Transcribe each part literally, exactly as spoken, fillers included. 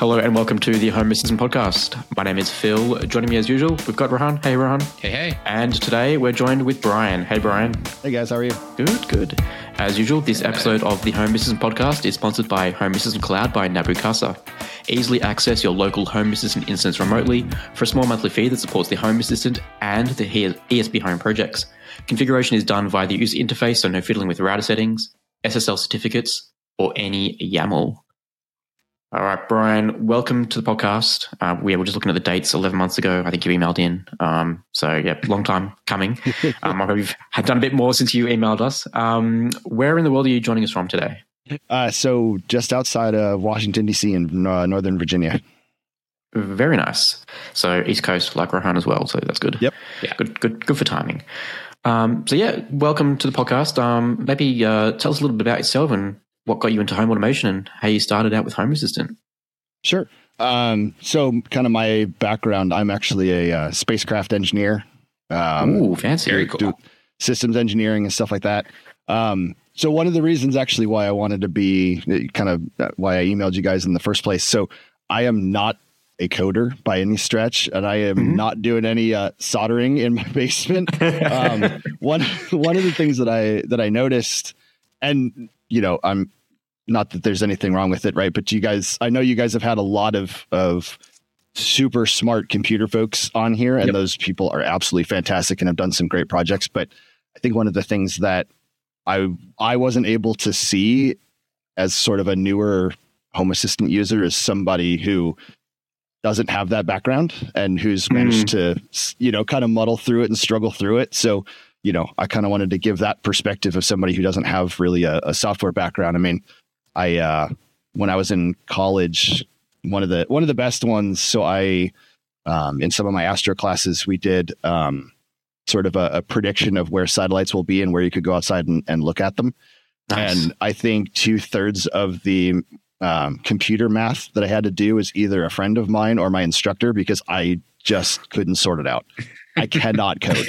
Hello and welcome to the Home Assistant Podcast. My name is Phil. Joining me as usual, we've got Rohan. Hey, Rohan. Hey, hey. And today we're joined with Brian. Hey, Brian. Hey, guys. How are you? Good, good. As usual, this episode of the Home Assistant Podcast is sponsored by Home Assistant Cloud by Nabu Casa. Easily access your local Home Assistant instance remotely for a small monthly fee that supports the Home Assistant and the E S B Home projects. Configuration is done via the user interface, so no fiddling with router settings, S S L certificates, or any YAML. All right, Brian, welcome to the podcast. Uh, we were just looking at the dates eleven months ago. I think you emailed in. Um, so, yeah, long time coming. Um, I hope you've had done a bit more since you emailed us. Um, where in the world are you joining us from today? Uh, so just outside of Washington, D C in uh, Northern Virginia. Very nice. So East Coast, like Rohan as well. So that's good. Yep. Yeah, good, good, good for timing. Um, so, yeah, welcome to the podcast. Um, maybe uh, tell us a little bit about yourself and what got you into home automation and how you started out with Home Assistant. Sure. Um, so kind of my background, I'm actually a uh, spacecraft engineer. Um, Ooh, fancy. Very cool. Do systems engineering and stuff like that. Um, so one of the reasons actually why I wanted to be kind of why I emailed you guys in the first place. So I am not a coder by any stretch, and I am mm-hmm. not doing any uh, soldering in my basement. um, one, one of the things that I, that I noticed, and you know, I'm not that there's anything wrong with it, right? But you guys, I know you guys have had a lot of of super smart computer folks on here, and yep. those people are absolutely fantastic and have done some great projects. But I think one of the things that I I wasn't able to see as sort of a newer Home Assistant user is somebody who doesn't have that background and who's managed mm. to, you know, kind of muddle through it and struggle through it. So, you know, I kind of wanted to give that perspective of somebody who doesn't have really a, a software background. I mean, I, uh, when I was in college, one of the, one of the best ones. So I, um, in some of my astro classes, we did, um, sort of a, a prediction of where satellites will be and where you could go outside and, and look at them. Nice. And I think two thirds of the, um, computer math that I had to do is either a friend of mine or my instructor, because I just couldn't sort it out. I cannot code.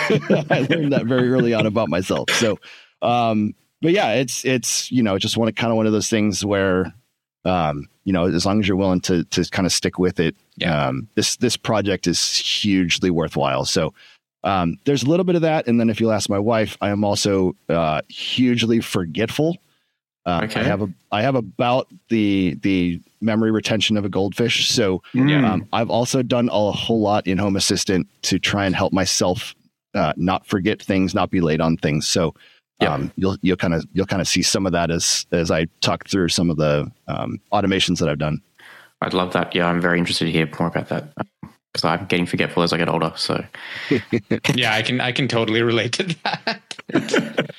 I learned that very early on about myself. So, um, but yeah, it's, it's, you know, just one kind of one of those things where, um, you know, as long as you're willing to, to kind of stick with it, yeah. um, this, this project is hugely worthwhile. So, um, there's a little bit of that. And then if you'll ask my wife, I am also, uh, hugely forgetful. Uh, okay. I have a, I have about the, the memory retention of a goldfish. So mm. um, I've also done a whole lot in Home Assistant to try and help myself uh, not forget things, not be late on things. So um, yeah. you'll, you'll kind of, you'll kind of see some of that as, as I talk through some of the um, automations that I've done. I'd love that. Yeah. I'm very interested to hear more about that, because I'm getting forgetful as I get older. So yeah, I can, I can totally relate to that.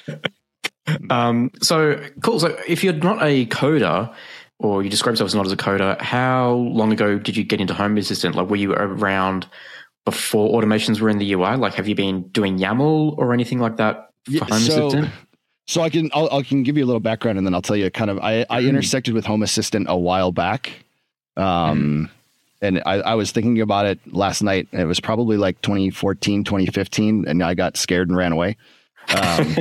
Um, so cool. So if you're not a coder, or you describe yourself as not as a coder, how long ago did you get into Home Assistant? Like, were you around before automations were in the U I? Like, have you been doing YAML or anything like that for yeah, Home so, Assistant? So I can, I'll, I can give you a little background, and then I'll tell you kind of, I, I intersected with Home Assistant a while back. Um, mm. And I, I was thinking about it last night. It was probably like twenty fourteen, twenty fifteen, and I got scared and ran away. um,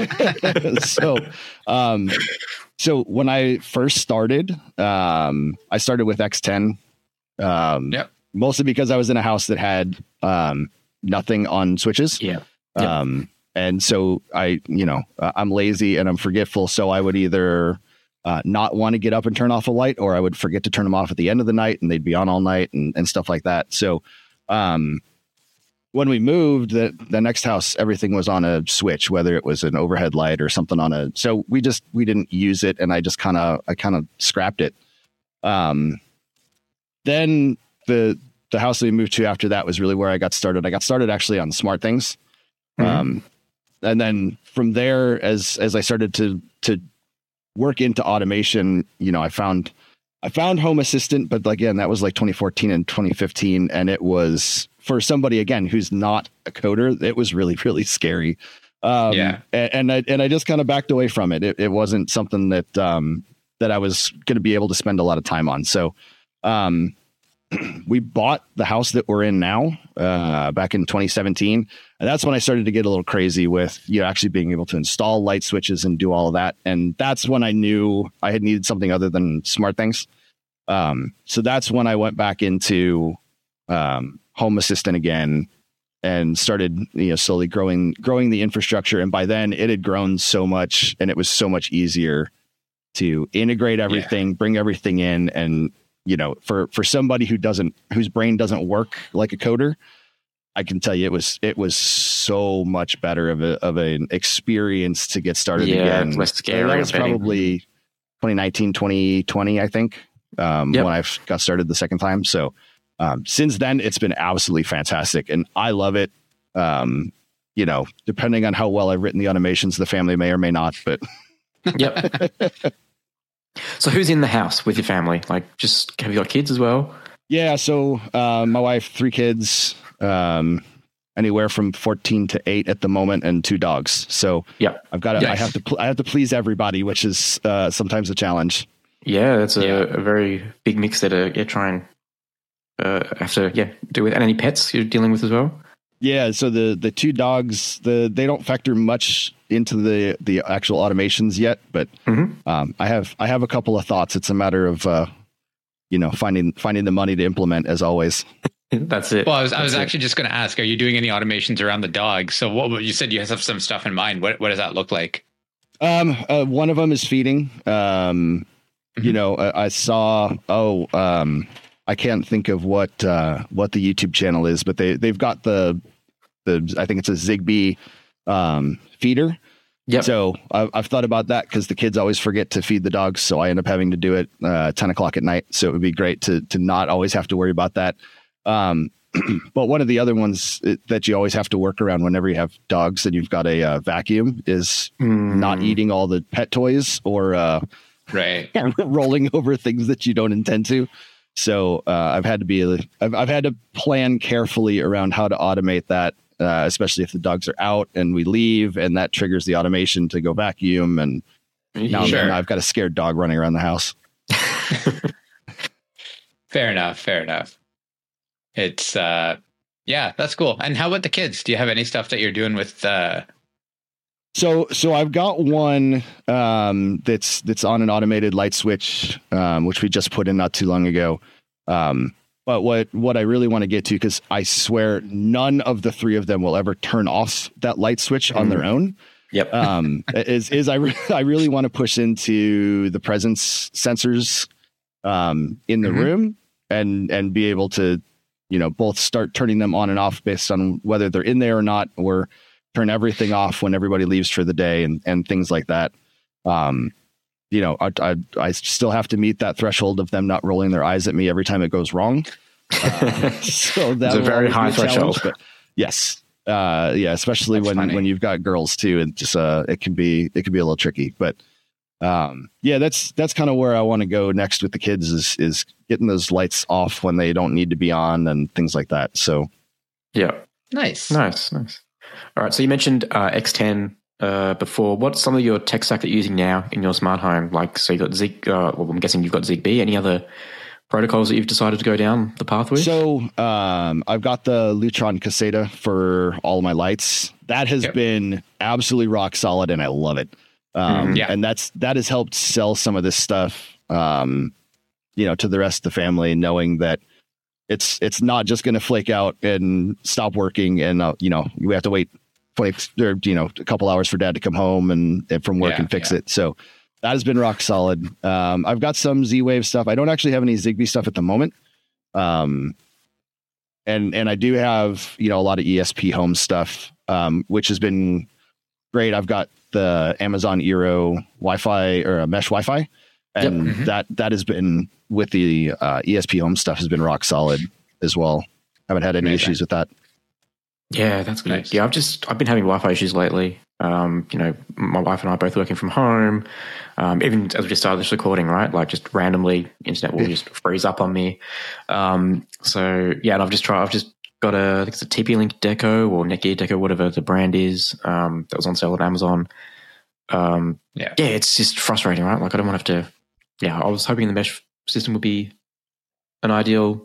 so, um, so when I first started, um, I started with X ten, um, yep. mostly because I was in a house that had, um, nothing on switches. Yeah. Yep. Um, and so I, you know, uh, I'm lazy and I'm forgetful. So I would either, uh, not want to get up and turn off a light, or I would forget to turn them off at the end of the night, and they'd be on all night and, and stuff like that. So, um, when we moved, the, the next house, everything was on a switch, whether it was an overhead light or something on a, so we just, we didn't use it. And I just kind of, I kind of scrapped it. Um, then the, the house that we moved to after that was really where I got started. I got started actually on SmartThings. Mm-hmm. Um, and then from there, as, as I started to, to work into automation, you know, I found, I found Home Assistant, but again, that was like twenty fourteen and twenty fifteen. And it was, for somebody, again, who's not a coder, it was really, really scary. Um, yeah. And, and I, and I just kind of backed away from it. It, it wasn't something that, um, that I was going to be able to spend a lot of time on. So, um, we bought the house that we're in now, uh, back in twenty seventeen. And that's when I started to get a little crazy with, you know, actually being able to install light switches and do all of that. And that's when I knew I had needed something other than SmartThings. Um, so that's when I went back into um, Home Assistant again and started, you know, slowly growing growing the infrastructure. And by then it had grown so much, and it was so much easier to integrate everything, yeah. bring everything in. And, you know, for for somebody who doesn't whose brain doesn't work like a coder, I can tell you it was it was so much better of a of an experience to get started yeah, again. Less scary. That was probably twenty nineteen, twenty twenty, I think. Um, yep. When I got started the second time. So um, since then, it's been absolutely fantastic, and I love it. Um, you know, depending on how well I've written the automations, the family may or may not. But yep. So who's in the house with your family? Like, just have you got kids as well? Yeah. So uh, my wife, three kids, um, anywhere from fourteen to eight at the moment, and two dogs. So yeah, I've got to. Yes. I have to. Pl- I have to please everybody, which is uh, sometimes a challenge. Yeah, that's a, yeah. a very big mix there to yeah, try and uh, have to yeah do with. And any pets you're dealing with as well? Yeah, so the the two dogs, the they don't factor much into the the actual automations yet, but mm-hmm. um, I have I have a couple of thoughts. It's a matter of uh, you know finding finding the money to implement, as always. That's it. Well, I was I was That's actually it. just going to ask: are you doing any automations around the dog? So what you said you have some stuff in mind. What what does that look like? Um, uh, one of them is feeding. Um. You know, I, I saw, oh, um, I can't think of what uh, what the YouTube channel is, but they, they've got the, the I think it's a Zigbee um, feeder. Yep. So I've, I've thought about that because the kids always forget to feed the dogs. So I end up having to do it uh, ten o'clock at night. So it would be great to to not always have to worry about that. Um, but one of the other ones that you always have to work around whenever you have dogs and you've got a uh, vacuum is mm. not eating all the pet toys or uh right rolling over things that you don't intend to. So uh, I've had to be, I've, I've had to plan carefully around how to automate that, uh, especially if the dogs are out and we leave, and that triggers the automation to go vacuum. And now, sure. now I've got a scared dog running around the house. Fair enough. Fair enough. It's uh, yeah, that's cool. And how about the kids? Do you have any stuff that you're doing with uh So, so I've got one um, that's that's on an automated light switch, um, which we just put in not too long ago. Um, but what what I really want to get to, because I swear none of the three of them will ever turn off that light switch on their own. Yep. Um, is is I re- I really want to push into the presence sensors um, in the mm-hmm. room and and be able to, you know, both start turning them on and off based on whether they're in there or not, or turn everything off when everybody leaves for the day, and, and things like that. Um, you know, I, I, I still have to meet that threshold of them not rolling their eyes at me every time it goes wrong. Uh, so that's a very high threshold. But yes. Uh, yeah. Especially that's when, funny. when you've got girls too, and just, uh, it can be, it can be a little tricky, but, um, yeah, that's, that's kind of where I want to go next with the kids is, is getting those lights off when they don't need to be on and things like that. So yeah. Nice. Nice. Nice. All right. So you mentioned uh, X ten uh, before. What's some of your tech stack that you're using now in your smart home? Like, so you've got Zig. Uh, well, I'm guessing you've got Zigbee. Any other protocols that you've decided to go down the path with? So um, I've got the Lutron Caseta for all of my lights. That has yep. been absolutely rock solid, and I love it. Um, mm, yeah. And that's that has helped sell some of this stuff, um, you know, to the rest of the family, knowing that it's it's not just going to flake out and stop working, and uh, you know, we have to wait twenty or you know a couple hours for Dad to come home and, and from work yeah, and fix yeah. it. So that has been rock solid. Um, I've got some Z-Wave stuff. I don't actually have any Zigbee stuff at the moment, um, and and I do have you know a lot of E S P home stuff, um, which has been great. I've got the Amazon Eero Wi-Fi or a mesh Wi-Fi, and yep. mm-hmm. that that has been with the uh, E S P home stuff has been rock solid as well. Haven't had any Amazing. issues with that. Yeah, that's good. Nice. Yeah, I've just I've been having Wi-Fi issues lately. Um, you know, my wife and I are both working from home. Um, even as we just started this recording, right? Like just randomly, internet will just freeze up on me. Um, so yeah, and I've just tried. I've just got a I think it's a T P-Link Deco or Netgear Deco, whatever the brand is. Um, that was on sale at Amazon. Um, yeah, yeah, it's just frustrating, right? Like I don't want to have to. Yeah, I was hoping the mesh system would be an ideal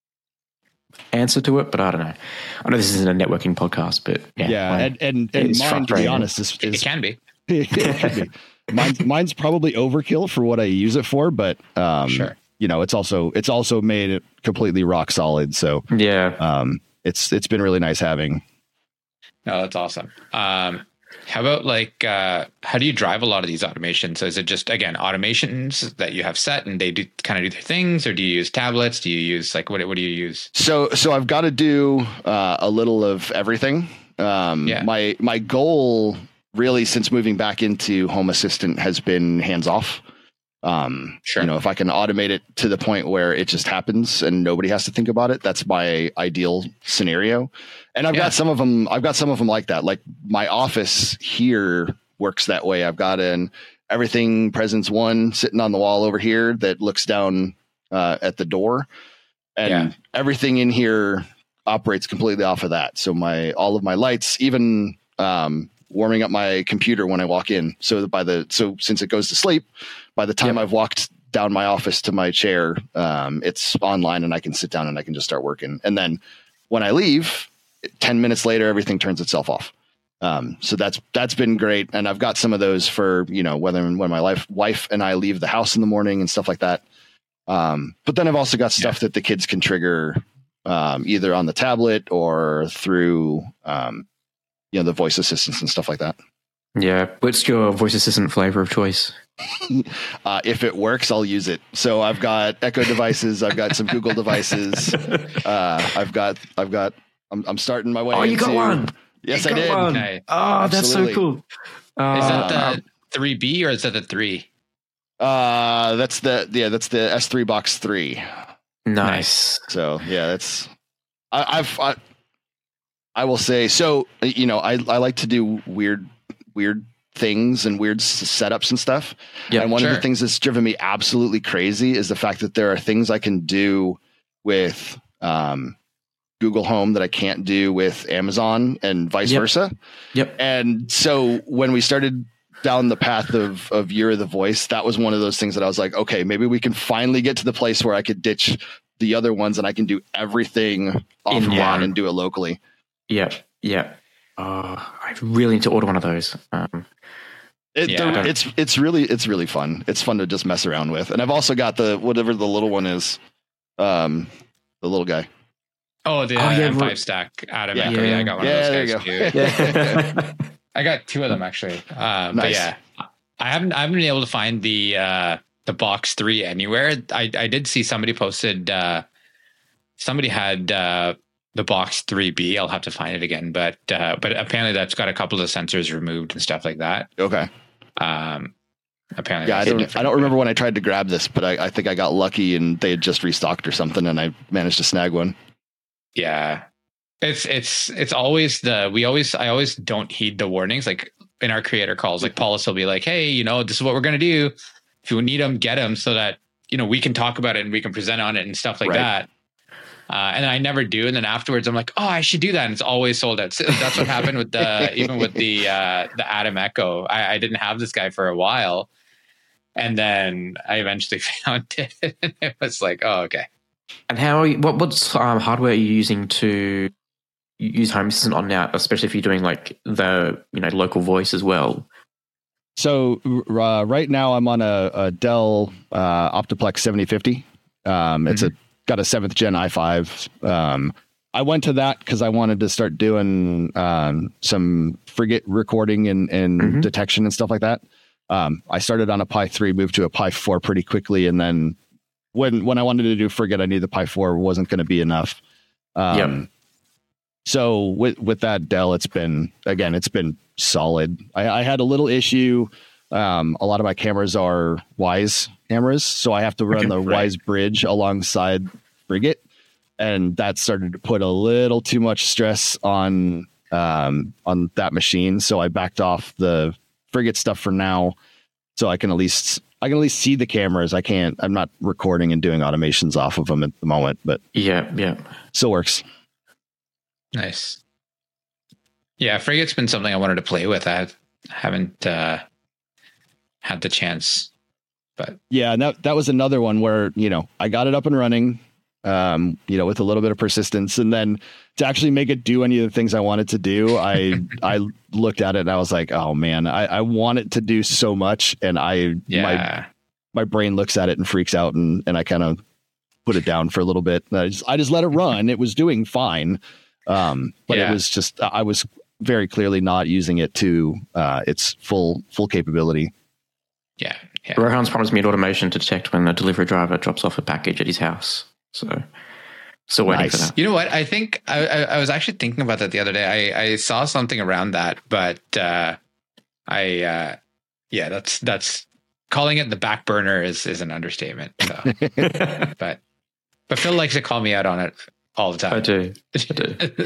answer to it, but I don't know. I know this isn't a networking podcast, but yeah, yeah, mine, and and, and mine, to be honest, is, is it can be. it can be. Mine's, mine's probably overkill for what I use it for, but um, sure. you know, it's also it's also made it completely rock solid. So Yeah. um, it's it's been really nice having. No, that's awesome. Um, how about like, uh, how do you drive a lot of these automations? So is it just, again, automations that you have set and they do kind of do their things, or do you use tablets? Do you use like, what, what do you use? So, so I've got to do uh, a little of everything. Um, Yeah. my, my goal really since moving back into Home Assistant has been hands off. Um, Sure. You know, if I can automate it to the point where it just happens and nobody has to think about it, that's my ideal scenario. And I've Yeah. got some of them, I've got some of them like that. Like my office here works that way. I've got an everything presence one sitting on the wall over here that looks down uh, at the door, and Yeah. everything in here operates completely off of that. So my, all of my lights, even, um, warming up my computer when I walk in. So that by the, so since it goes to sleep, by the time Yep. I've walked down my office to my chair, um, it's online and I can sit down and I can just start working. And then when I leave, ten minutes later, everything turns itself off. Um, so that's, that's been great. And I've got some of those for, you know, whether when my life, wife and I leave the house in the morning and stuff like that. Um, but then I've also got stuff Yeah. that the kids can trigger, um, either on the tablet or through, um, you know, the voice assistants and stuff like that. Yeah. What's your voice assistant flavor of choice? Uh, if it works, I'll use it. So I've got Echo devices. I've got some Google devices. Uh, I've got, I've got, I'm, I'm starting my way. Oh, you got into- one. Yes, You I got did. one. Nice. Oh, that's Absolutely. so cool. Is that Uh, the three B or is that the three? Uh, that's the, yeah, that's the S three Box three. nice. So yeah, that's, I, I've, I, I will say, so, you know, I, I like to do weird, weird things and weird s- setups and stuff. Yeah, and one of sure. the things that's driven me absolutely crazy is the fact that there are things I can do with, um, Google Home that I can't do with Amazon and vice Yep. versa. Yep. And so when we started down the path of, of Year of the Voice, that was one of those things that I was like, okay, maybe we can finally get to the place where I could ditch the other ones and I can do everything off In of one one. and do it locally. Yeah. Yeah. Oh, I really need to order one of those. Um, It, Yeah. they're- it's it's really it's really fun. It's fun to just mess around with. And I've also got the whatever the little one is, um, the little guy. Oh, the Oh, yeah, M five right. stack Adam Yeah. Echo. Yeah, I got one Yeah, of there those you guys go. too. yeah. I got two of them actually. Um, But Nice. yeah, I haven't I haven't been able to find the uh, the Box three anywhere. I I did see somebody posted. Uh, somebody had uh, the Box three B. I'll have to find it again, but uh, but apparently that's got a couple of sensors removed and stuff like that. Okay. Um, apparently, Yeah, I that's don't different. I don't remember when I tried to grab this, but I, I think I got lucky and they had just restocked or something, and I managed to snag one. Yeah. It's it's it's always the we always I always don't heed the warnings. Like in our creator calls, like Paulus will be like, hey, you know, this is what we're gonna do. If you need them, get them so that, you know, we can talk about it and we can present on it and stuff like Right. that. Uh, and I never do. And then afterwards I'm like, oh, I should do that. And it's always sold out. So that's what happened with the even with the uh the Adam Echo. I, I didn't have this guy for a while. And then I eventually found it. And it was like, oh, okay. And how are you, what what um, hardware are you using to use Home Assistant on now, especially if you're doing like the you know local voice as well? So uh, right now I'm on a, a Dell uh, Optiplex seventy fifty. Um, it's a got a seventh gen i five. Um, I went to that because I wanted to start doing um, some frigate recording and, and Mhm. detection and stuff like that. Um, I started on a Pi three, moved to a Pi four pretty quickly, and then when when I wanted to do frigate, I knew the Pi four wasn't going to be enough. Um, Yep. So with with that Dell, it's been again, it's been solid. I, I had a little issue. Um, a lot of my cameras are Wise cameras, so I have to run Okay, the right. Wise Bridge alongside Frigate, and that started to put a little too much stress on um, on that machine. So I backed off the Frigate stuff for now, so I can at least I can at least see the cameras. I can't. I'm not recording and doing automations off of them at the moment, but Yeah, yeah. still works. Nice. Yeah, Frigate's been something I wanted to play with. I haven't uh, had the chance, but Yeah, and that that was another one where, you know, I got it up and running, um, you know, with a little bit of persistence, and then to actually make it do any of the things I wanted to do, I I looked at it and I was like, oh man, I, I want it to do so much, and I yeah, my my brain looks at it and freaks out, and and I kind of put it down for a little bit. I just I just let it run. It was doing fine, um, but yeah. it was just I was very clearly not using it to uh, its full full capability. Yeah, yeah. Rohan's promised me an automation to detect when a delivery driver drops off a package at his house. So, still waiting nice. for that. You know what? I think I, I, I was actually thinking about that the other day. I, I saw something around that, but uh, I, uh, yeah, that's that's calling it the back burner is is an understatement. So. but but Phil likes to call me out on it all the time. I do. I do.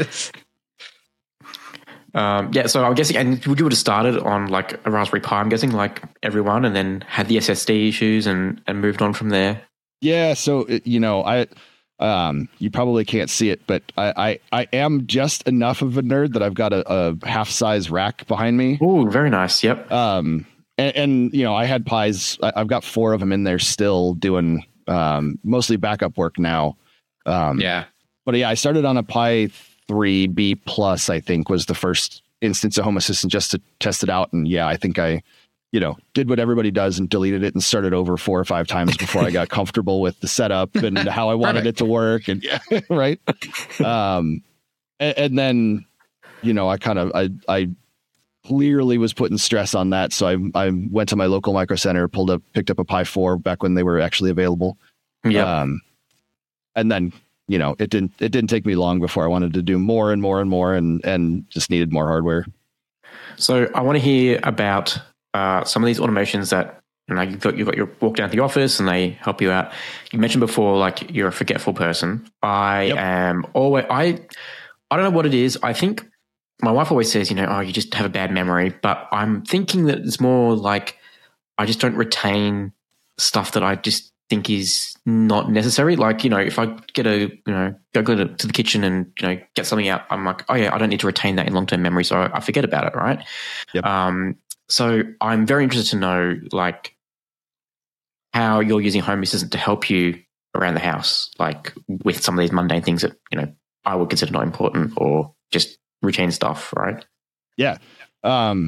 Um, yeah, so I'm guessing, and would you would have started on like a Raspberry Pi, I'm guessing, like everyone, and then had the S S D issues and, and moved on from there? Yeah, so, you know, I, um, you probably can't see it, but I, I, I am just enough of a nerd that I've got a, a half-size rack behind me. Oh, very nice, yep. Um, and, and, you know, I had Pis, I, I've got four of them in there still doing um, mostly backup work now. Um, yeah. But yeah, I started on a Pi three B plus, I think, was the first instance of Home Assistant just to test it out. And yeah, I think I, you know, did what everybody does and deleted it and started over four or five times before I got comfortable with the setup and how I wanted it to work. And yeah, right. Um, and, and then, you know, I kind of, I, I clearly was putting stress on that. So I, I went to my local Micro Center, pulled up, picked up a Pi four back when they were actually available. Yeah. Um, and then, you know, it didn't, it didn't take me long before I wanted to do more and more and more and, and just needed more hardware. So I want to hear about uh, some of these automations that, you know, you've got, you've got your walk down to the office and they help you out. You mentioned before, like you're a forgetful person. I yep. am always, I, I don't know what it is. I think my wife always says, you know, oh, you just have a bad memory, but I'm thinking that it's more like I just don't retain stuff that I just think is not necessary. Like, you know, if I get a, you know, go to, to the kitchen and, you know, get something out, I'm like, oh yeah, I don't need to retain that in long-term memory. So I, I forget about it. Right. Yep. Um, so I'm very interested to know like how you're using Home Assistant to help you around the house, like with some of these mundane things that, you know, I would consider not important or just routine stuff. Right. Yeah. Um,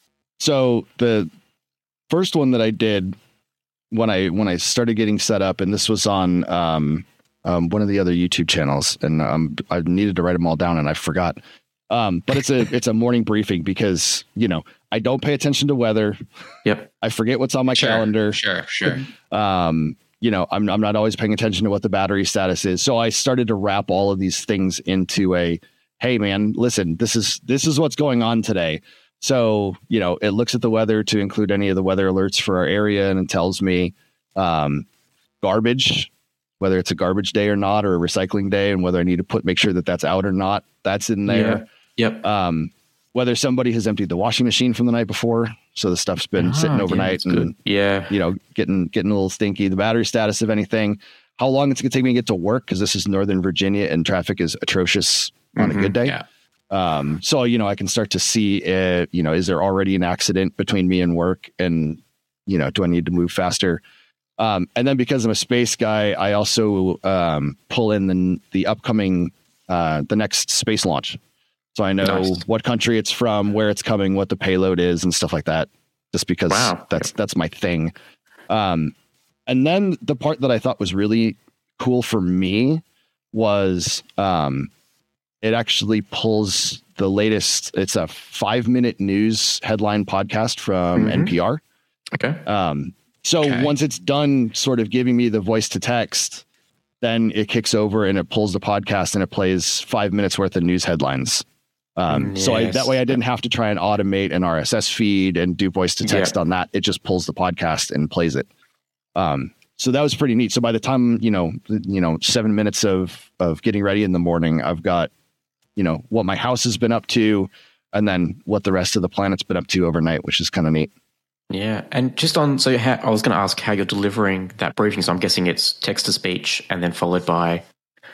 so the first one that I did when I, when I started getting set up, and this was on, um, um, one of the other YouTube channels, and, um, I needed to write them all down and I forgot. Um, but it's a, it's a morning briefing because, you know, I don't pay attention to weather. Yep. I forget what's on my sure, calendar. Sure. Sure. Um, you know, I'm, I'm not always paying attention to what the battery status is. So I started to wrap all of these things into a, hey man, listen, this is, this is what's going on today. So, you know, it looks at the weather to include any of the weather alerts for our area, and it tells me um, garbage, whether it's a garbage day or not, or a recycling day, and whether I need to put make sure that that's out or not. That's in there. Yeah. Yep. Um, whether somebody has emptied the washing machine from the night before, so the stuff's been ah, sitting overnight yeah, and good. yeah, you know, getting getting a little stinky. The battery status of anything, how long it's gonna take me to get to work because this is Northern Virginia and traffic is atrocious on mm-hmm. a good day. Yeah. Um, so, you know, I can start to see, uh, you know, is there already an accident between me and work, and, you know, do I need to move faster? Um, and then because I'm a space guy, I also, um, pull in the, the upcoming, uh, the next space launch. So I know nice. what country it's from, where it's coming, what the payload is and stuff like that, just because wow. that's, that's my thing. Um, and then the part that I thought was really cool for me was, um, it actually pulls the latest. It's a five minute news headline podcast from mm-hmm. N P R. Okay. Um, so okay. once it's done sort of giving me the voice to text, then it kicks over and it pulls the podcast and it plays five minutes worth of news headlines. Um, yes. So I, that way I didn't have to try and automate an R S S feed and do voice to text yeah. on that. It just pulls the podcast and plays it. Um, so that was pretty neat. So by the time, you know, you know, seven minutes of, of getting ready in the morning, I've got, you know, what my house has been up to, and then what the rest of the planet's been up to overnight, which is kind of neat. Yeah. And just on, so how, I was going to ask how you're delivering that briefing. So I'm guessing it's text to speech and then followed by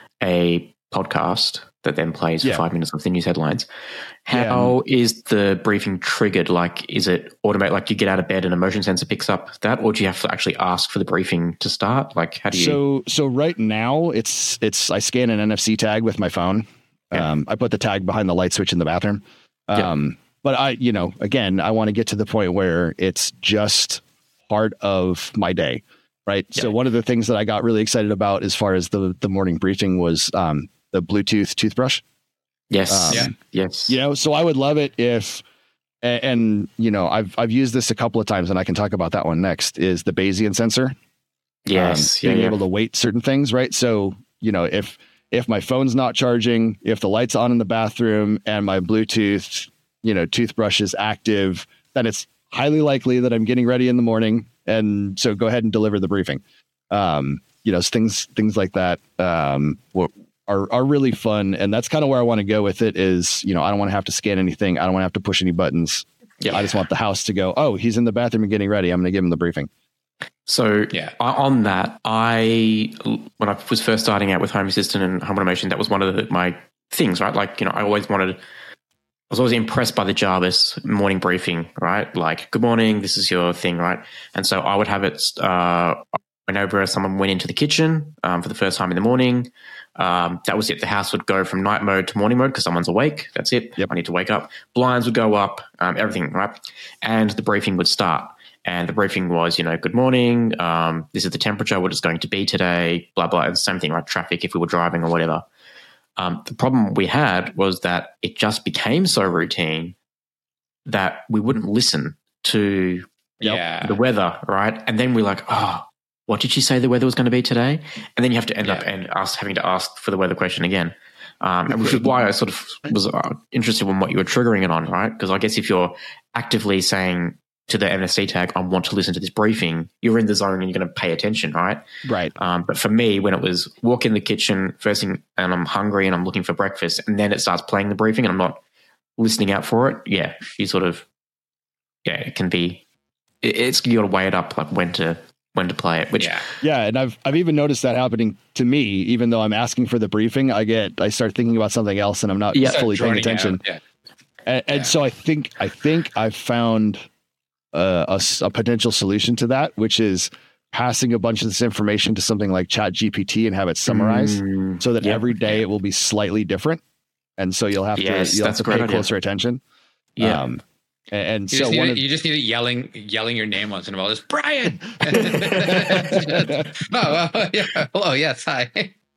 a podcast that then plays yeah. for five minutes of the news headlines. How yeah. is the briefing triggered? Like, is it automated? Like you get out of bed and a motion sensor picks up that, or do you have to actually ask for the briefing to start? Like, how do you? So, so right now it's, it's, I scan an N F C tag with my phone. Yeah. Um, I put the tag behind the light switch in the bathroom. Um, yeah. But I, you know, again, I want to get to the point where it's just part of my day. Right. Yeah. So one of the things that I got really excited about as far as the, the morning briefing was um, the Bluetooth toothbrush. Yes. Um, Yeah. Yes. You know, so I would love it if, and, and, you know, I've, I've used this a couple of times and I can talk about that one next, is the Bayesian sensor. Yes. Um, being yeah, able yeah. to weight certain things. Right. So, you know, if, if my phone's not charging, if the light's on in the bathroom and my Bluetooth, you know, toothbrush is active, then it's highly likely that I'm getting ready in the morning. And so go ahead and deliver the briefing. Um, you know, things, things like that, um, are, are really fun. And that's kind of where I want to go with it is, you know, I don't want to have to scan anything. I don't want to have to push any buttons. Yeah. I just want the house to go, oh, he's in the bathroom and getting ready. I'm going to give him the briefing. So Yeah. I- on that, I, when I was first starting out with Home Assistant and Home Automation, that was one of the, my things, right? Like, you know, I always wanted, I was always impressed by the Jarvis morning briefing, right? Like, good morning, this is your thing, right? And so I would have it uh, whenever someone went into the kitchen um, for the first time in the morning. Um, that was it. The house would go from night mode to morning mode because someone's awake. That's it. Yep. I need to wake up. Blinds would go up, um, everything, right? And the briefing would start. And the briefing was, you know, good morning. Um, this is the temperature, what it's going to be today, blah, blah. And same thing, right? Traffic if we were driving or whatever. Um, the problem we had was that it just became so routine that we wouldn't listen to Yeah. the weather, right? And then we're like, oh, what did she say the weather was going to be today? And then you have to end Yeah. up and ask, having to ask for the weather question again. Um, and which is why I sort of was uh, interested in what you were triggering it on, right? Because I guess if you're actively saying to the N S C tag, I want to listen to this briefing, you're in the zone and you're going to pay attention, right? Right. Um, but for me, when it was walk in the kitchen first thing and I'm hungry and I'm looking for breakfast and then it starts playing the briefing and I'm not listening out for it, yeah, you sort of, yeah, it can be, it, it's, you got to weigh it up, like when to, when to play it, which, Yeah. Yeah. And I've, I've even noticed that happening to me, even though I'm asking for the briefing, I get, I start thinking about something else and I'm not Yeah. fully paying Droning attention. out. Yeah. And, and Yeah. so I think, I think I've found uh, a, s- a potential solution to that, which is passing a bunch of this information to something like Chat G P T and have it summarized Mm, so that yeah. every day it will be slightly different. And so you'll have Yes, to, you'll have that's to a great pay idea. closer attention. yeah. Um, and, and You, so just need one it, of, you just need it yelling, yelling your name once in a while. Just Brian. oh, oh, yeah. Hello. Yes. Hi.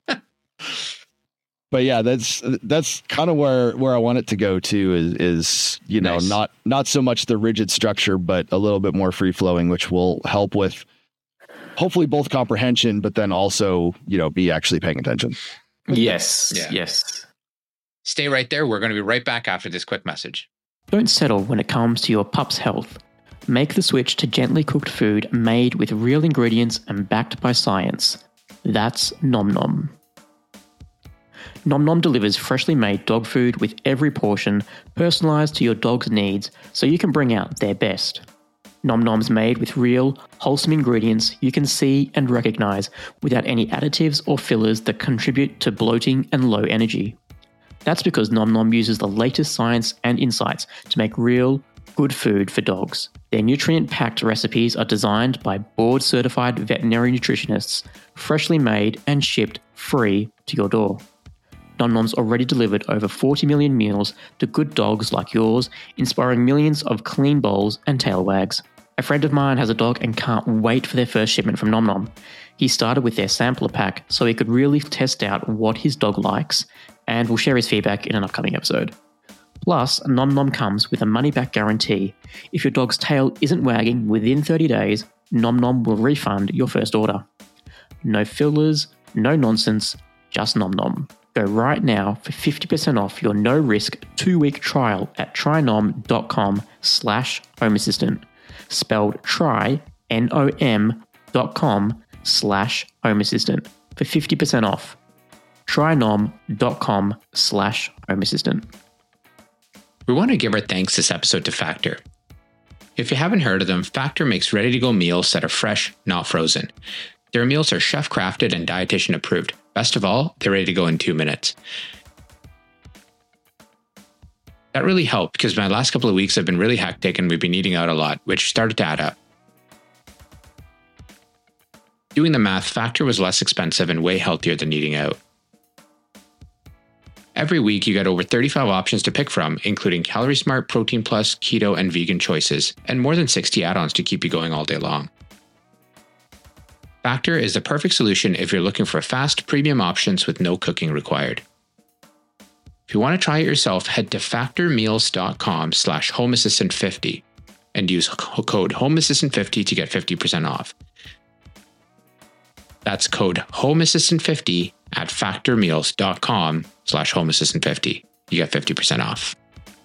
but yeah, that's, that's kind of where, where I want it to go to is, is, you know, Nice. not, not so much the rigid structure, but a little bit more free flowing, which will help with hopefully both comprehension, but then also, you know, be actually paying attention. Yes. Yeah. Yes. Stay right there. We're going to be right back after this quick message. Don't settle when it comes to your pup's health. Make the switch to gently cooked food made with real ingredients and backed by science. That's Nom Nom. Nom Nom delivers freshly made dog food with every portion personalized to your dog's needs so you can bring out their best. Nom Nom's made with real, wholesome ingredients you can see and recognize without any additives or fillers that contribute to bloating and low energy. That's because Nom Nom uses the latest science and insights to make real, good food for dogs. Their nutrient-packed recipes are designed by board-certified veterinary nutritionists, freshly made and shipped free to your door. Nom Nom's already delivered over forty million meals to good dogs like yours, inspiring millions of clean bowls and tail wags. A friend of mine has a dog and can't wait for their first shipment from Nom Nom. He started with their sampler pack so he could really test out what his dog likes, and will share his feedback in an upcoming episode. Plus, Nom Nom comes with a money-back guarantee. If your dog's tail isn't wagging within thirty days, Nom Nom will refund your first order. No fillers, no nonsense, just Nom Nom. Go right now for fifty percent off your no-risk two-week trial at trynom.com slash home assistant. Spelled try, N O M, dot com slash home assistant for fifty percent off. trynom.com slash home assistant. We want to give our thanks this episode to Factor. If you haven't heard of them, Factor makes ready-to-go meals that are fresh, not frozen. Their meals are chef-crafted and dietitian approved. Best of all, they're ready to go in two minutes. That really helped because my last couple of weeks have been really hectic and we've been eating out a lot, which started to add up. Doing the math, Factor was less expensive and way healthier than eating out. Every week, you get over thirty-five options to pick from, including Calorie Smart, Protein Plus, Keto, and vegan choices, and more than sixty add-ons to keep you going all day long. Factor is the perfect solution if you're looking for fast, premium options with no cooking required. If you want to try it yourself, head to factormeals.com slash homeassistant50 and use code homeassistant fifty to get fifty percent off. That's code homeassistant fifty at factormeals.com slash homeassistant50. You get fifty percent off.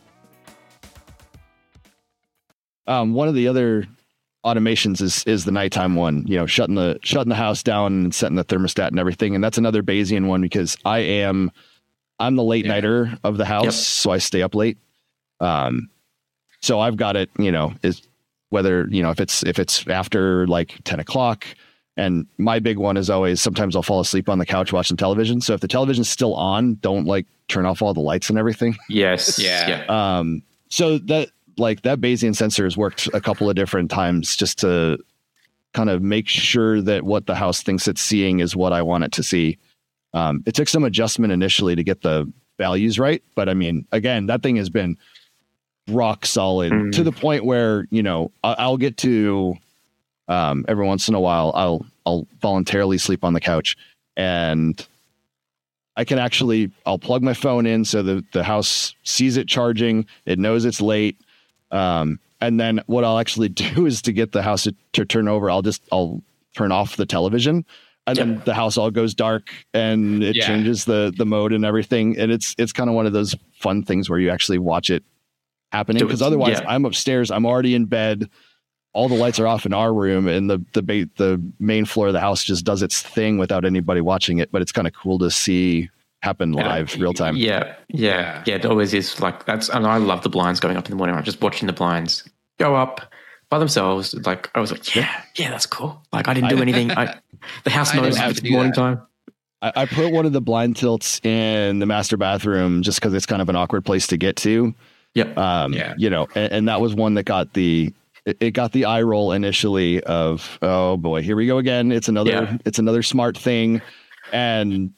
Um, one of the other automations is is the nighttime one, you know, shutting the shutting the house down and setting the thermostat and everything. And that's another Bayesian one because I am I'm the late yeah. nighter of the house, yep. so I stay up late. Um, so I've got it, you know, is whether, you know, if it's if it's after like ten o'clock. And my big one is always sometimes I'll fall asleep on the couch watching television. So if the television's still on, don't like turn off all the lights and everything. Yes. Yeah. Um, so that like that Bayesian sensor has worked a couple of different times just to kind of make sure that what the house thinks it's seeing is what I want it to see. Um, it took some adjustment initially to get the values right. But I mean, again, that thing has been rock solid mm. to the point where, you know, I- I'll get to um, every once in a while, I'll, I'll voluntarily sleep on the couch and I can actually, I'll plug my phone in so the, the house sees it charging. It knows it's late. Um, and then what I'll actually do is to get the house to, to turn over. I'll just, I'll turn off the television and yep. then the house all goes dark and it yeah. changes the, the mode and everything. And it's, it's kind of one of those fun things where you actually watch it happening. Cause otherwise yeah. I'm upstairs, I'm already in bed. All the lights are off in our room and the, the, ba- the main floor of the house just does its thing without anybody watching it. But it's kind of cool to see happen live yeah, real time. Yeah. Yeah. Yeah. It always is like that's, and I love the blinds going up in the morning. I'm just watching the blinds go up by themselves. Like I was like, yeah, yeah, that's cool. Like I didn't do anything. I, the house knows it's morning that. time. I, I put one of the blind tilts in the master bathroom just because it's kind of an awkward place to get to. Yep. Um, yeah. You know, and, and that was one that got the, it, it got the eye roll initially of, oh boy, here we go again. It's another, yeah. it's another smart thing. And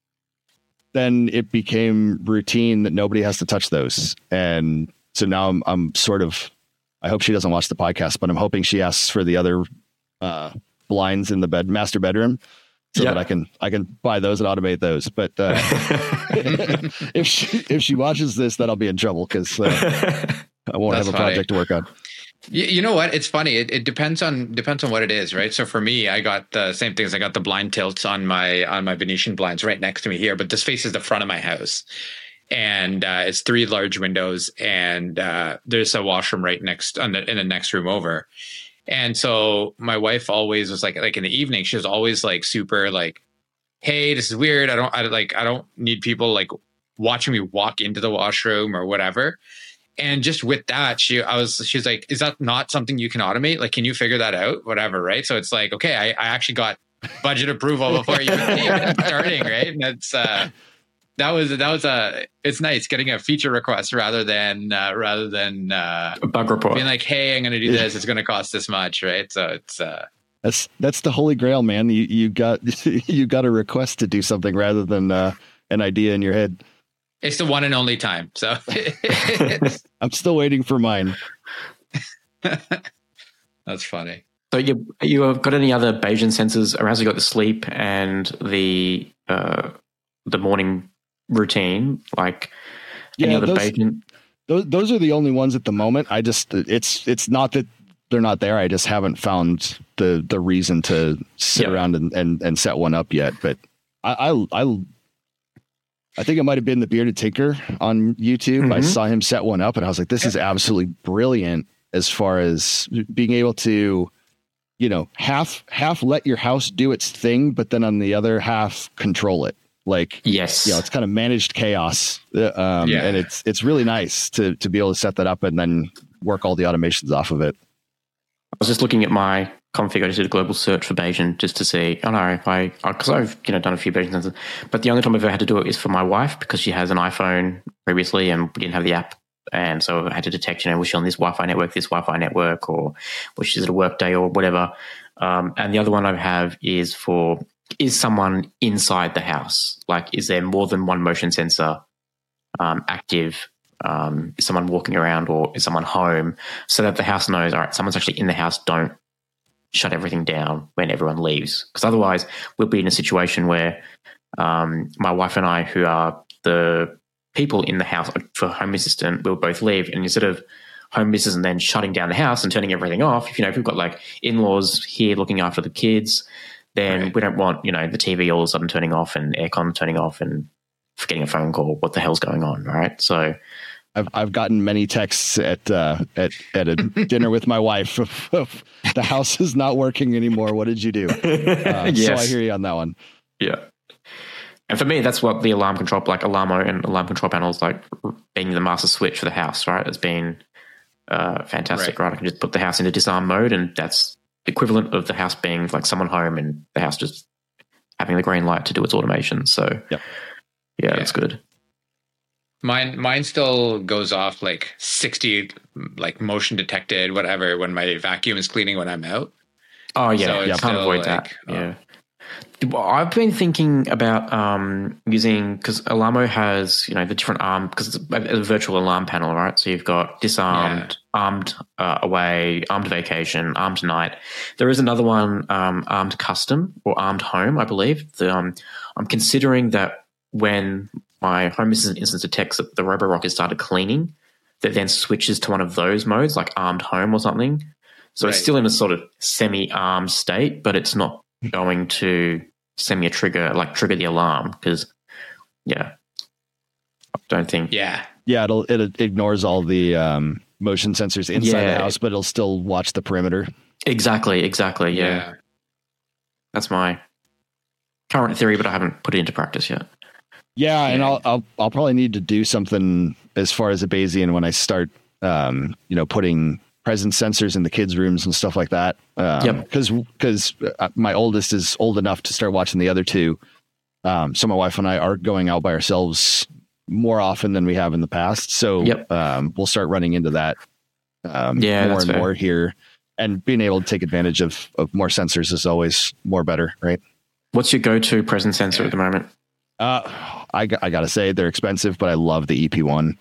then it became routine that nobody has to touch those. And so now I'm, I'm sort of, I hope she doesn't watch the podcast, but I'm hoping she asks for the other uh, blinds in the bed, master bedroom, so yep. that I can, I can buy those and automate those. But uh, if she, if she watches this, then I'll be in trouble because uh, I won't That's have a funny. project to work on. You, you know what? It's funny. It, it depends on depends on what it is, right? So for me, I got the same things. I got the blind tilts on my on my Venetian blinds right next to me here, but this faces the front of my house, and uh, it's three large windows, and uh, there's a washroom right next on the, in the next room over. And so my wife always was like, like in the evening, she was always like super like, "Hey, this is weird. I don't, I like, I don't need people like watching me walk into the washroom or whatever." And just with that, she, I was, she was like, "Is that not something you can automate? Like, can you figure that out? Whatever." Right. So it's like, okay, I, I actually got budget approval before you even starting. Right. And that's, uh, that was, that was a, it's nice getting a feature request rather than, uh, rather than, uh, a bug report being like, "Hey, I'm going to do this. It's going to cost this much." Right. So it's, uh, that's, that's the holy grail, man. You, you got, you got a request to do something rather than, uh, an idea in your head. It's the one and only time. So I'm still waiting for mine. That's funny. So you you have got any other Bayesian sensors around? So you got the sleep and the uh, the morning routine, like yeah, any other those, Bayesian? Those those are the only ones at the moment. I just it's it's not that they're not there. I just haven't found the the reason to sit yep. around and, and and set one up yet. But I I. I I think it might have been the Bearded Tinker on YouTube. Mm-hmm. I saw him set one up and I was like, this is absolutely brilliant as far as being able to, you know, half, half let your house do its thing, but then on the other half control it. Like, yes, you know, it's kind of managed chaos. Um, yeah. And it's, it's really nice to, to be able to set that up and then work all the automations off of it. I was just looking at my config. I just did a global search for Bayesian just to see, I don't know if I, because I've, you know, done a few Bayesian sensors, but the only time I've ever had to do it is for my wife because she has an iPhone previously and we didn't have the app. And so I had to detect, you know, was she on this Wi-Fi network, this Wi-Fi network, or was she at a work day or whatever. Um, and the other one I have is for, is someone inside the house? Like, is there more than one motion sensor um, active? Um, is someone walking around or is someone home, so that the house knows, all right, someone's actually in the house. Don't shut everything down when everyone leaves. Because otherwise, we'll be in a situation where um, my wife and I, who are the people in the house for Home Assistant, will both leave, and instead of Home Assistant then shutting down the house and turning everything off, if you know if we've got like in-laws here looking after the kids, then right. we don't want you know the T V all of a sudden turning off and aircon turning off and getting a phone call. What the hell's going on, right? So. I've I've gotten many texts at uh, at at a dinner with my wife of, of the house is not working anymore. What did you do? Uh, yes. So I hear you on that one. Yeah, and for me, that's what the alarm control, like Alarmo and alarm control panels, like being the master switch for the house, right? It's been uh, fantastic, right. right? I can just put the house into disarm mode, and that's the equivalent of the house being like someone home and the house just having the green light to do its automation. So yep. yeah, yeah, that's good. Mine, mine still goes off like sixty, like motion detected, whatever, when my vacuum is cleaning when I'm out. Oh yeah, so yeah, I can't avoid like, that. Oh. Yeah, I've been thinking about um, using because Alarmo has you know the different arm because it's a, a virtual alarm panel, right? So you've got disarmed, yeah. armed uh, away, armed vacation, armed night. There is another one, um, armed custom or armed home, I believe. The, um, I'm considering that when my Home Assistant instance detects that the Roborock has started cleaning, that then switches to one of those modes, like armed home or something. So right. it's still in a sort of semi-armed state, but it's not going to send me a trigger, like trigger the alarm, because, yeah, I don't think. Yeah. Yeah, it'll, it ignores all the um, motion sensors inside yeah. the house, but it'll still watch the perimeter. Exactly, exactly, yeah. yeah. That's my current theory, but I haven't put it into practice yet. Yeah, and I'll, I'll I'll probably need to do something as far as a Bayesian when I start, um, you know, putting presence sensors in the kids' rooms and stuff like that. Um, yep. Because because my oldest is old enough to start watching the other two. Um, so my wife and I are going out by ourselves more often than we have in the past. So yep. um, we'll start running into that um, yeah, more and fair. more here, and being able to take advantage of of more sensors is always more better, right? What's your go-to presence sensor at the moment? Uh, I, I gotta say they're expensive, but I love the E P one.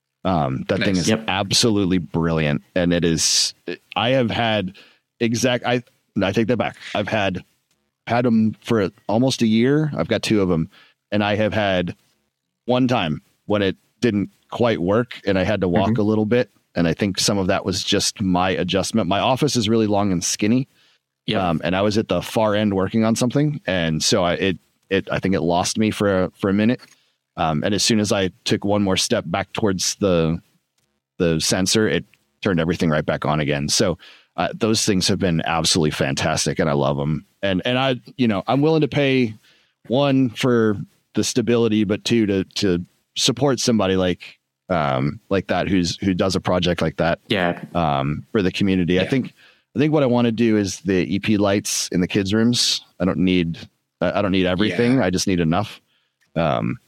Um, that nice. thing is yep. absolutely brilliant. And it is, I have had exact, I, I take that back. I've had, had them for almost a year. I've got two of them, and I have had one time when it didn't quite work and I had to walk mm-hmm. a little bit. And I think some of that was just my adjustment. My office is really long and skinny. Yeah. Um, and I was at the far end working on something. And so I, it, It, I think it lost me for a, for a minute. Um, and as soon as I took one more step back towards the, the sensor, it turned everything right back on again. So uh, those things have been absolutely fantastic, and I love them. And, and I, you know, I'm willing to pay one for the stability, but two to, to support somebody like, um, like that, who's, who does a project like that. Yeah. Um, for the community. Yeah. I think, I think what I want to do is the E P lights in the kids' rooms. I don't need, I don't need everything. Yeah. I just need enough. Um,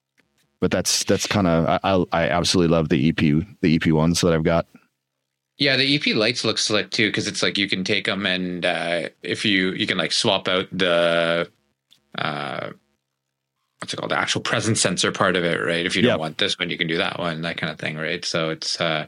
but that's, that's kind of, I, I absolutely love the E P, the E P ones that I've got. Yeah. The E P lights look slick too. Cause it's like, you can take them and, uh, if you, you can like swap out the, uh, what's it called? The actual presence sensor part of it, right? If you don't yep. want this one, you can do that one, that kind of thing. Right. So it's, uh,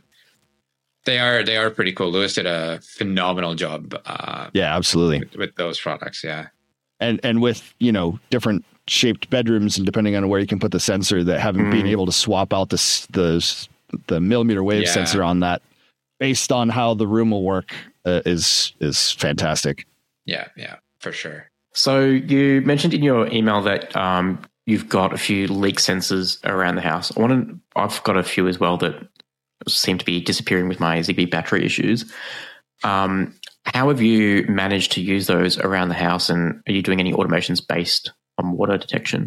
they are, they are pretty cool. Lewis did a phenomenal job. Uh, yeah, absolutely. With, with those products. Yeah. And and with, you know, different shaped bedrooms, and depending on where you can put the sensor, that having mm. being able to swap out the the the millimeter wave yeah. sensor on that based on how the room will work uh, is is fantastic. Yeah, yeah, for sure. So you mentioned in your email that um, you've got a few leak sensors around the house. I want to, I've got a few as well that seem to be disappearing with my Zigbee battery issues. Um, How have you managed to use those around the house, and are you doing any automations based on water detection?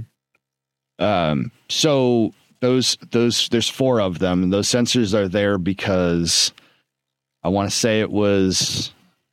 Um, so those, those, there's four of them, and those sensors are there because I want to say it was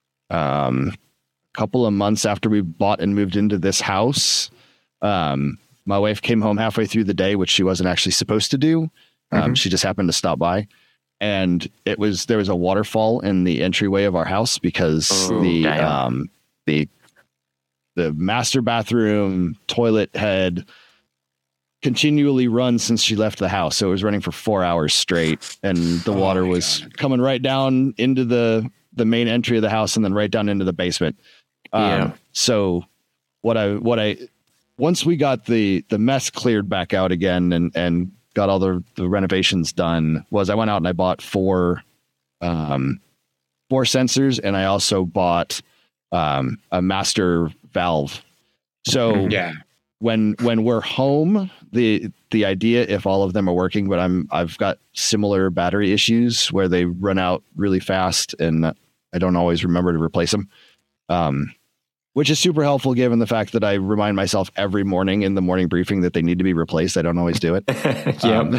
um, a couple of months after we bought and moved into this house. Um, my wife came home halfway through the day, which she wasn't actually supposed to do. Um, mm-hmm. She just happened to stop by. And it was, there was a waterfall in the entryway of our house because oh, the, damn. um, the, the master bathroom toilet had continually run since she left the house. So it was running for four hours straight, and the oh water was God. coming right down into the, the main entry of the house and then right down into the basement. Um, Yeah. So what I what I once we got the the mess cleared back out again and and got all the the renovations done was I went out and I bought four um four sensors, and I also bought um a master valve. So Yeah. when when we're home, the the idea, if all of them are working, but I'm I've got similar battery issues where they run out really fast and I don't always remember to replace them. Um, which is super helpful given the fact that I remind myself every morning in the morning briefing that they need to be replaced. I don't always do it. Yeah. Um,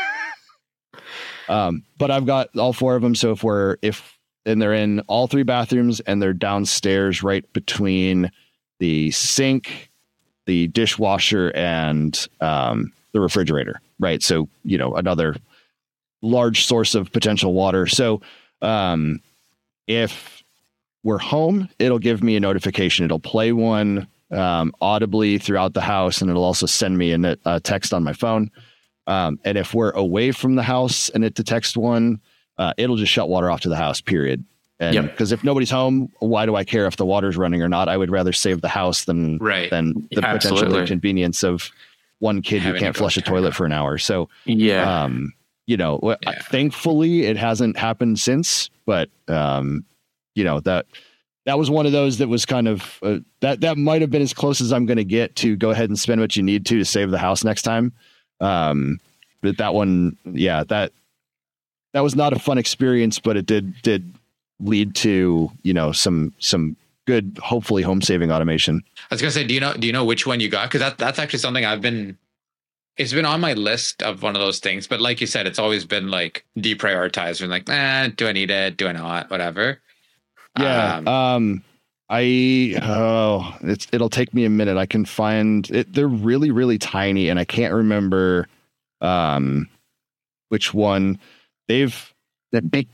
um, but I've got all four of them. So if we're if and they're in all three bathrooms and they're downstairs right between the sink, the dishwasher, and um, the refrigerator, right? So, you know, another large source of potential water. So um, if we're home, it'll give me a notification. It'll play one um, audibly throughout the house, and it'll also send me a, a text on my phone. Um, and if we're away from the house and it detects one, uh, it'll just shut water off to the house, period. And because yep. if nobody's home, why do I care if the water's running or not? I would rather save the house than right. than the Absolutely. potential inconvenience of one kid Having who can't to go flush a toilet out. for an hour. So, Yeah. um, you know, Yeah. thankfully it hasn't happened since, but, um, you know, that, that was one of those that was kind of, uh, that, that might've been as close as I'm going to get to go ahead and spend what you need to, to save the house next time. Um, but that one, yeah, that, that was not a fun experience, but it did, did, lead to, you know, some some good, hopefully home saving automation. I was gonna say, do you know do you know which one you got? Because that that's actually something I've been. It's been on my list of one of those things, but like you said, it's always been like deprioritized. And like, eh, do I need it? Do I not? Whatever. Yeah. Um, um I oh, it's it'll take me a minute. I can find it. They're really really tiny, and I can't remember um which one. They've that big.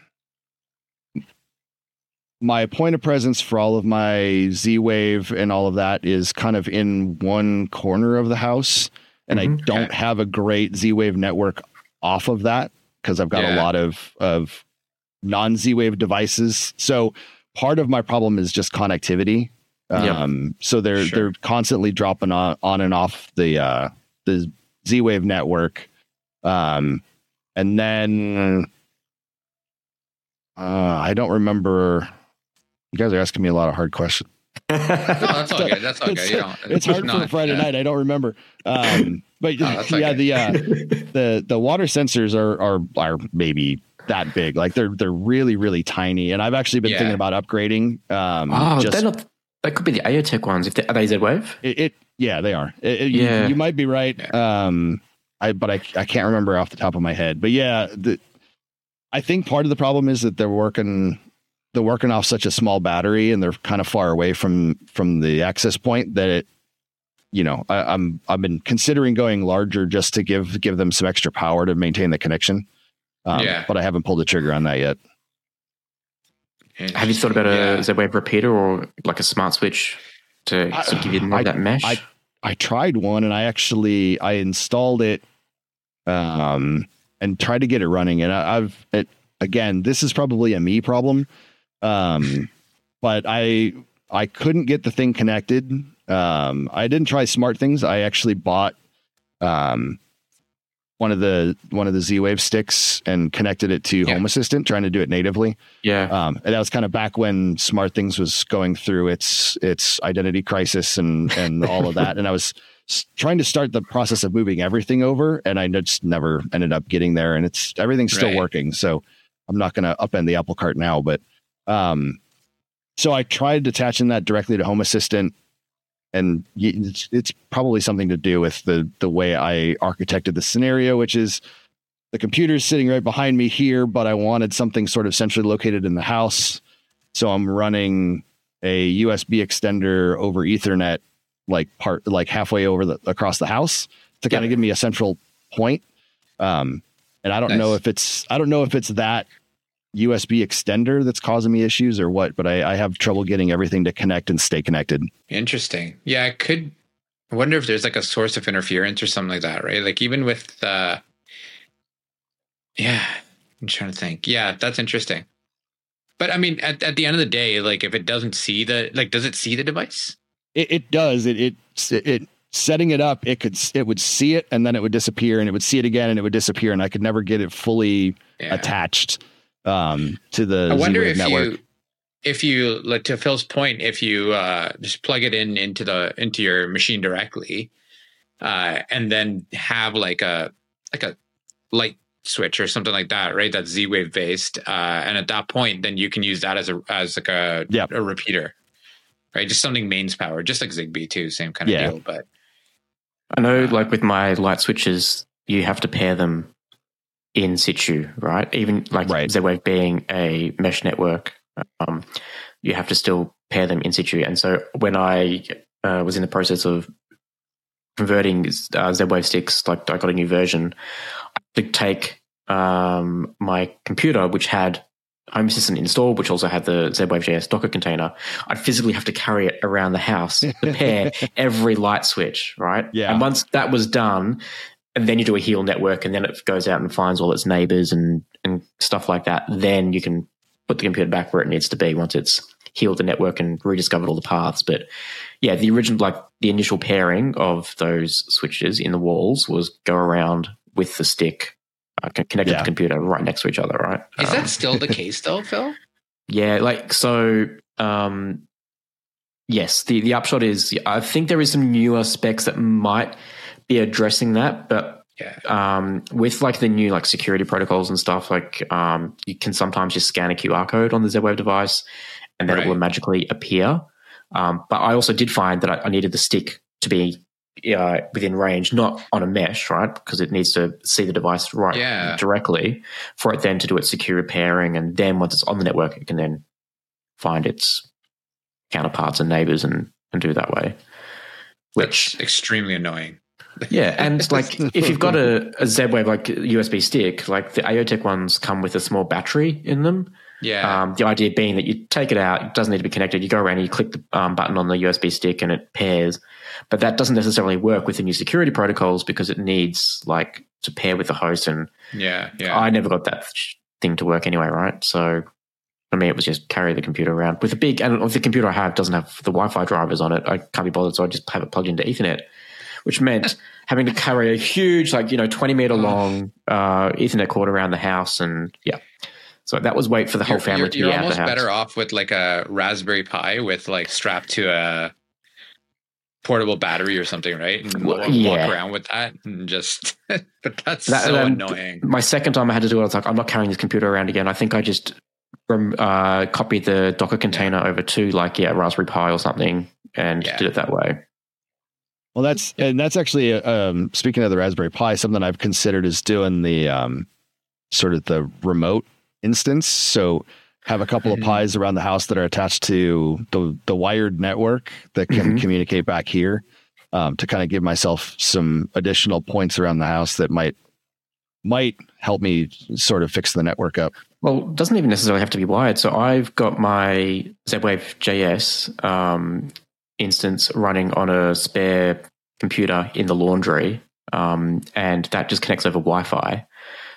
My point of presence for all of my Z-Wave and all of that is kind of in one corner of the house. And mm-hmm. I don't okay. have a great Z-Wave network off of that because I've got yeah. a lot of, of non-Z-Wave devices. So part of my problem is just connectivity. Um, yep. So they're, sure. they're constantly dropping on, on and off the, uh, the Z-Wave network. Um, and then uh, I don't remember. You guys are asking me a lot of hard questions. No, that's all good. That's all good. You don't, it's hard not, for a Friday yeah. night. I don't remember. Um, but oh, yeah, the uh, the the water sensors are are are maybe that big. Like they're they're really really tiny. And I've actually been yeah. thinking about upgrading. Um, oh, just, they're not. That could be the AOTech ones. If they, are they Z-Wave? It, it yeah, they are. It, it, yeah, you, you might be right. Yeah. Um, I but I I can't remember off the top of my head. But yeah, the, I think part of the problem is that they're working. They're working off such a small battery and they're kind of far away from, from the access point that it, you know, I, I'm, I've been considering going larger just to give, give them some extra power to maintain the connection. Um, yeah. But I haven't pulled the trigger on that yet. Have you thought about a yeah. Z-Wave repeater or like a smart switch to, I, to give you more I, of that mesh? I, I tried one and I actually, I installed it, um, and tried to get it running. And I, I've, it, again, this is probably a me problem. Um, but I, I couldn't get the thing connected. Um, I didn't try smart things. I actually bought, um, one of the, one of the Z-Wave sticks and connected it to yeah. Home Assistant, trying to do it natively. Yeah. Um, and that was kind of back when Smart Things was going through its, its identity crisis and, and all of that. And I was trying to start the process of moving everything over, and I just never ended up getting there, and it's, everything's still right. working. So I'm not going to upend the apple cart now, but, Um, so I tried attaching that directly to Home Assistant, and it's, it's probably something to do with the, the way I architected the scenario, which is the computer's sitting right behind me here, but I wanted something sort of centrally located in the house. So I'm running a U S B extender over Ethernet, like part, like halfway over the, across the house to kind of give me a central point. Um, and I don't nice. know if it's, I don't know if it's that U S B extender that's causing me issues or what, but I, I have trouble getting everything to connect and stay connected. Interesting. Yeah, I could I wonder if there's like a source of interference or something like that, right? Like even with, uh, yeah, I'm trying to think. Yeah, that's interesting. But I mean, at, at the end of the day, like if it doesn't see the, like, does it see the device? It, it does. It, it, it, setting it up, it could, it would see it and then it would disappear and it would see it again and it would disappear. And I could never get it fully yeah. attached um, to the I wonder if network. you, if you, like to Phil's point, if you uh, just plug it in into the, into your machine directly uh, and then have like a, like a light switch or something like that, right? That's Z-Wave based. Uh, and at that point, then you can use that as a, as like a, yep. a repeater, right? Just something mains power, just like Zigbee too, same kind of yeah. deal. But I know, like with my light switches, you have to pair them in situ, right? Even like right. Z-Wave being a mesh network, um, you have to still pair them in situ. And so when I uh, was in the process of converting uh, Z-Wave sticks, like I got a new version, I could take um, my computer, which had Home Assistant installed, which also had the Z-Wave J S Docker container. I'd physically have to carry it around the house to pair every light switch, right? Yeah. And once that was done, and then you do a heal network, and then it goes out and finds all its neighbors and, and stuff like that. Then you can put the computer back where it needs to be once it's healed the network and rediscovered all the paths. But yeah, the original, like the initial pairing of those switches in the walls was go around with the stick uh, connected yeah. to the computer right next to each other, right? Is um, that still the case though, Phil? Yeah, like so. Um, yes, the the upshot is I think there is some newer specs that might be addressing that, but yeah. um, with like the new like security protocols and stuff, like um, you can sometimes just scan a Q R code on the Z-Wave device, and then right. it will magically appear. Um, but I also did find that I, I needed the stick to be uh, within range, not on a mesh, right? Because it needs to see the device right yeah. directly for it then to do its secure pairing. And then once it's on the network, it can then find its counterparts and neighbors and, and do that way. Which That's extremely annoying. Yeah, and like if you've got a, a Z-Wave like U S B stick, like the Aeotech ones come with a small battery in them. Yeah. Um, the idea being that you take it out, it doesn't need to be connected. You go around and you click the um, button on the U S B stick and it pairs. But that doesn't necessarily work with the new security protocols because it needs like to pair with the host. And yeah, yeah. I never got that thing to work anyway, right? So for me, it was just carry the computer around with a big, and the computer I have doesn't have the Wi-Fi drivers on it. I can't be bothered, so I just have it plugged into Ethernet, which meant having to carry a huge, like, you know, twenty meter long uh, Ethernet cord around the house. And yeah, so that was wait for the whole you're, family you're, to you're be out of the house. You're almost better off with like a Raspberry Pi with like strapped to a portable battery or something, right? And well, walk, yeah. walk around with that and just, but that's that, so um, annoying. My second time I had to do it, I was like, I'm not carrying this computer around again. I think I just from, uh, copied the Docker container yeah. over to like, yeah, Raspberry Pi or something and yeah. did it that way. Well, that's, and that's actually, um, speaking of the Raspberry Pi, something I've considered is doing the, um, sort of the remote instance. So have a couple mm-hmm. of Pis around the house that are attached to the, the wired network that can mm-hmm. communicate back here, um, to kind of give myself some additional points around the house that might, might help me sort of fix the network up. Well, it doesn't even necessarily have to be wired. So I've got my Z-Wave J S, um, instance running on a spare computer in the laundry, um, and that just connects over Wi-Fi.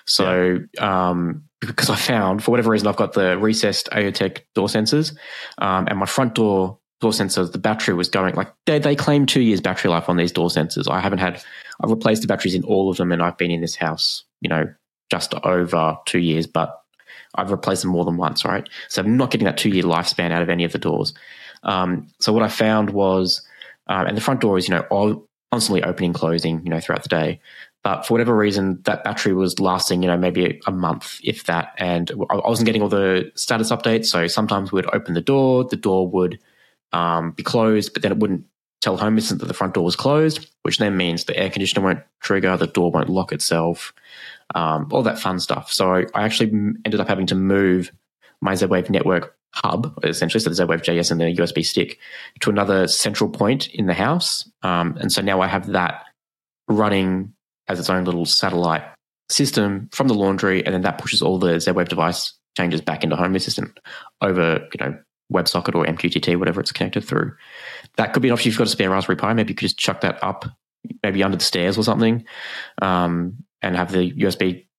So yeah. um, because I found, for whatever reason, I've got the recessed Aeotech door sensors, um, and my front door door sensors, the battery was going, like they, they claim two years battery life on these door sensors. I haven't had, I've replaced the batteries in all of them, and I've been in this house, you know, just over two years, but I've replaced them more than once, right? So I'm not getting that two year lifespan out of any of the doors. Um, so what I found was, um, and the front door is, you know, all, constantly opening, closing, you know, throughout the day. But for whatever reason, that battery was lasting, you know, maybe a month, if that. And I wasn't getting all the status updates. So sometimes we'd open the door, the door would um, be closed, but then it wouldn't tell Home Assistant that the front door was closed, which then means the air conditioner won't trigger, the door won't lock itself, um, all that fun stuff. So I, I actually ended up having to move my Z-Wave network hub, essentially, so the Z-Wave J S and the U S B stick, to another central point in the house. Um, and so now I have that running as its own little satellite system from the laundry, and then that pushes all the Z-Wave device changes back into Home Assistant over, you know, WebSocket or M Q T T, whatever it's connected through. That could be an option if you've got a spare Raspberry Pi. Maybe you could just chuck that up, maybe under the stairs or something, um, and have the U S B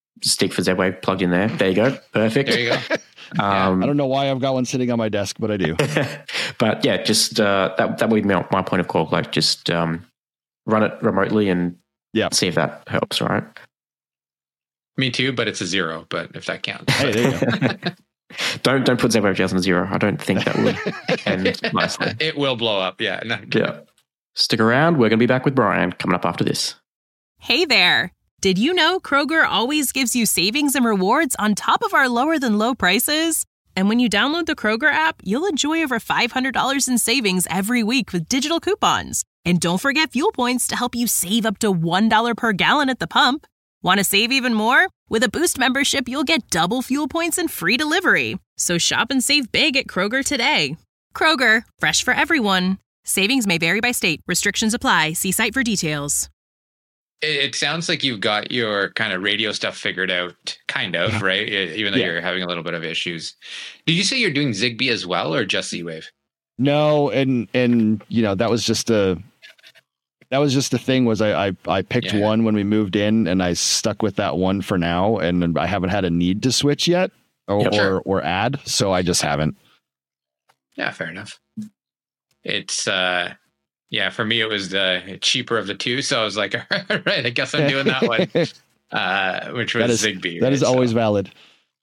stick for Z-Wave plugged in there. There you go. Perfect. There you go. Um, I don't know why I've got one sitting on my desk, but I do. but yeah, just uh, that that would be my, my point of call. Like, just um, run it remotely and yeah, see if that helps. Right. Me too, but it's a zero. But if that counts, hey, there you go. don't don't put Z-Wave Jails on zero. I don't think that would end nicely. It will blow up. Yeah. No. Yeah. Stick around. We're going to be back with Brian coming up after this. Hey there. Did you know Kroger always gives you savings and rewards on top of our lower than low prices? And when you download the Kroger app, you'll enjoy over five hundred dollars in savings every week with digital coupons. And don't forget fuel points to help you save up to one dollar per gallon at the pump. Want to save even more? With a Boost membership, you'll get double fuel points and free delivery. So shop and save big at Kroger today. Kroger, fresh for everyone. Savings may vary by state. Restrictions apply. See site for details. It sounds like you've got your kind of radio stuff figured out, kind of, right? Even though Yeah. you're having a little bit of issues. Did you say you're doing Zigbee as well, or just Z-Wave? No, and and you know that was just a that was just the thing. Was I I, I picked Yeah. one when we moved in, and I stuck with that one for now, and I haven't had a need to switch yet or Yep. or, or add, so I just haven't. Yeah, fair enough. It's uh yeah, for me it was the cheaper of the two, so I was like, all right, I guess I'm doing that one. Uh, which was That is- Zigbee. That right? is So- always valid.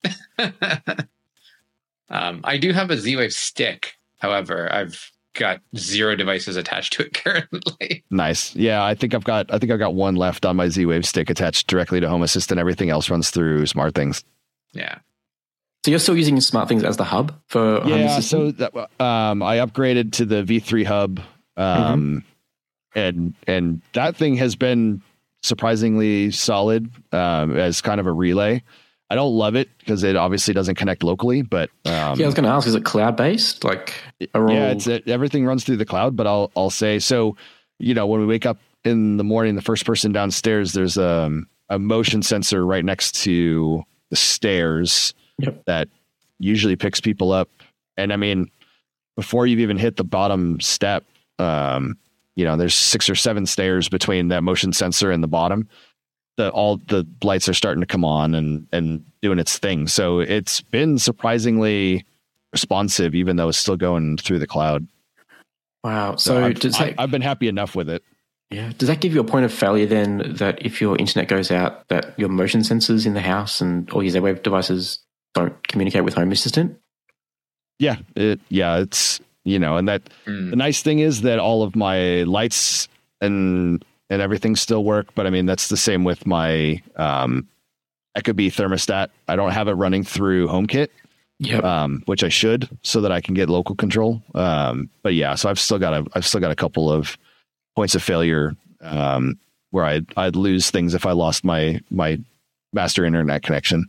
um, I do have a Z-Wave stick. However, I've got zero devices attached to it currently. Nice. Yeah, I think I've got I think I've got one left on my Z-Wave stick attached directly to Home Assistant. Everything else runs through SmartThings. Yeah. So you're still using SmartThings as the hub for Home Yeah, Assistant? so that, um, I upgraded to the V three hub, um, and and that thing has been surprisingly solid um, as kind of a relay. I don't love it because it obviously doesn't connect locally, but um, yeah, I was going to ask, is it cloud based? Like, are yeah, all- it's it, everything runs through the cloud. But I'll I'll say so. You know, when we wake up in the morning, the first person downstairs, there's a a motion sensor right next to the stairs. Yep. That usually picks people up. And I mean, before you've even hit the bottom step, um, you know, there's six or seven stairs between that motion sensor and the bottom. The all the lights are starting to come on and and doing its thing. So it's been surprisingly responsive, even though it's still going through the cloud. Wow. So, So, I've, does I, that, I've been happy enough with it. yeah, does that give you a point of failure then that if your internet goes out, that your motion sensors in the house and all your Z-Wave devices don't communicate with Home Assistant? Yeah, it yeah, it's you know, and that Mm. the nice thing is that all of my lights and and everything still work, but I mean that's the same with my um Ecobee thermostat. I don't have it running through HomeKit, Yep. um, which I should, so that I can get local control. Um, but yeah, so I've still got a I've still got a couple of points of failure um, where I'd I'd lose things if I lost my my master internet connection.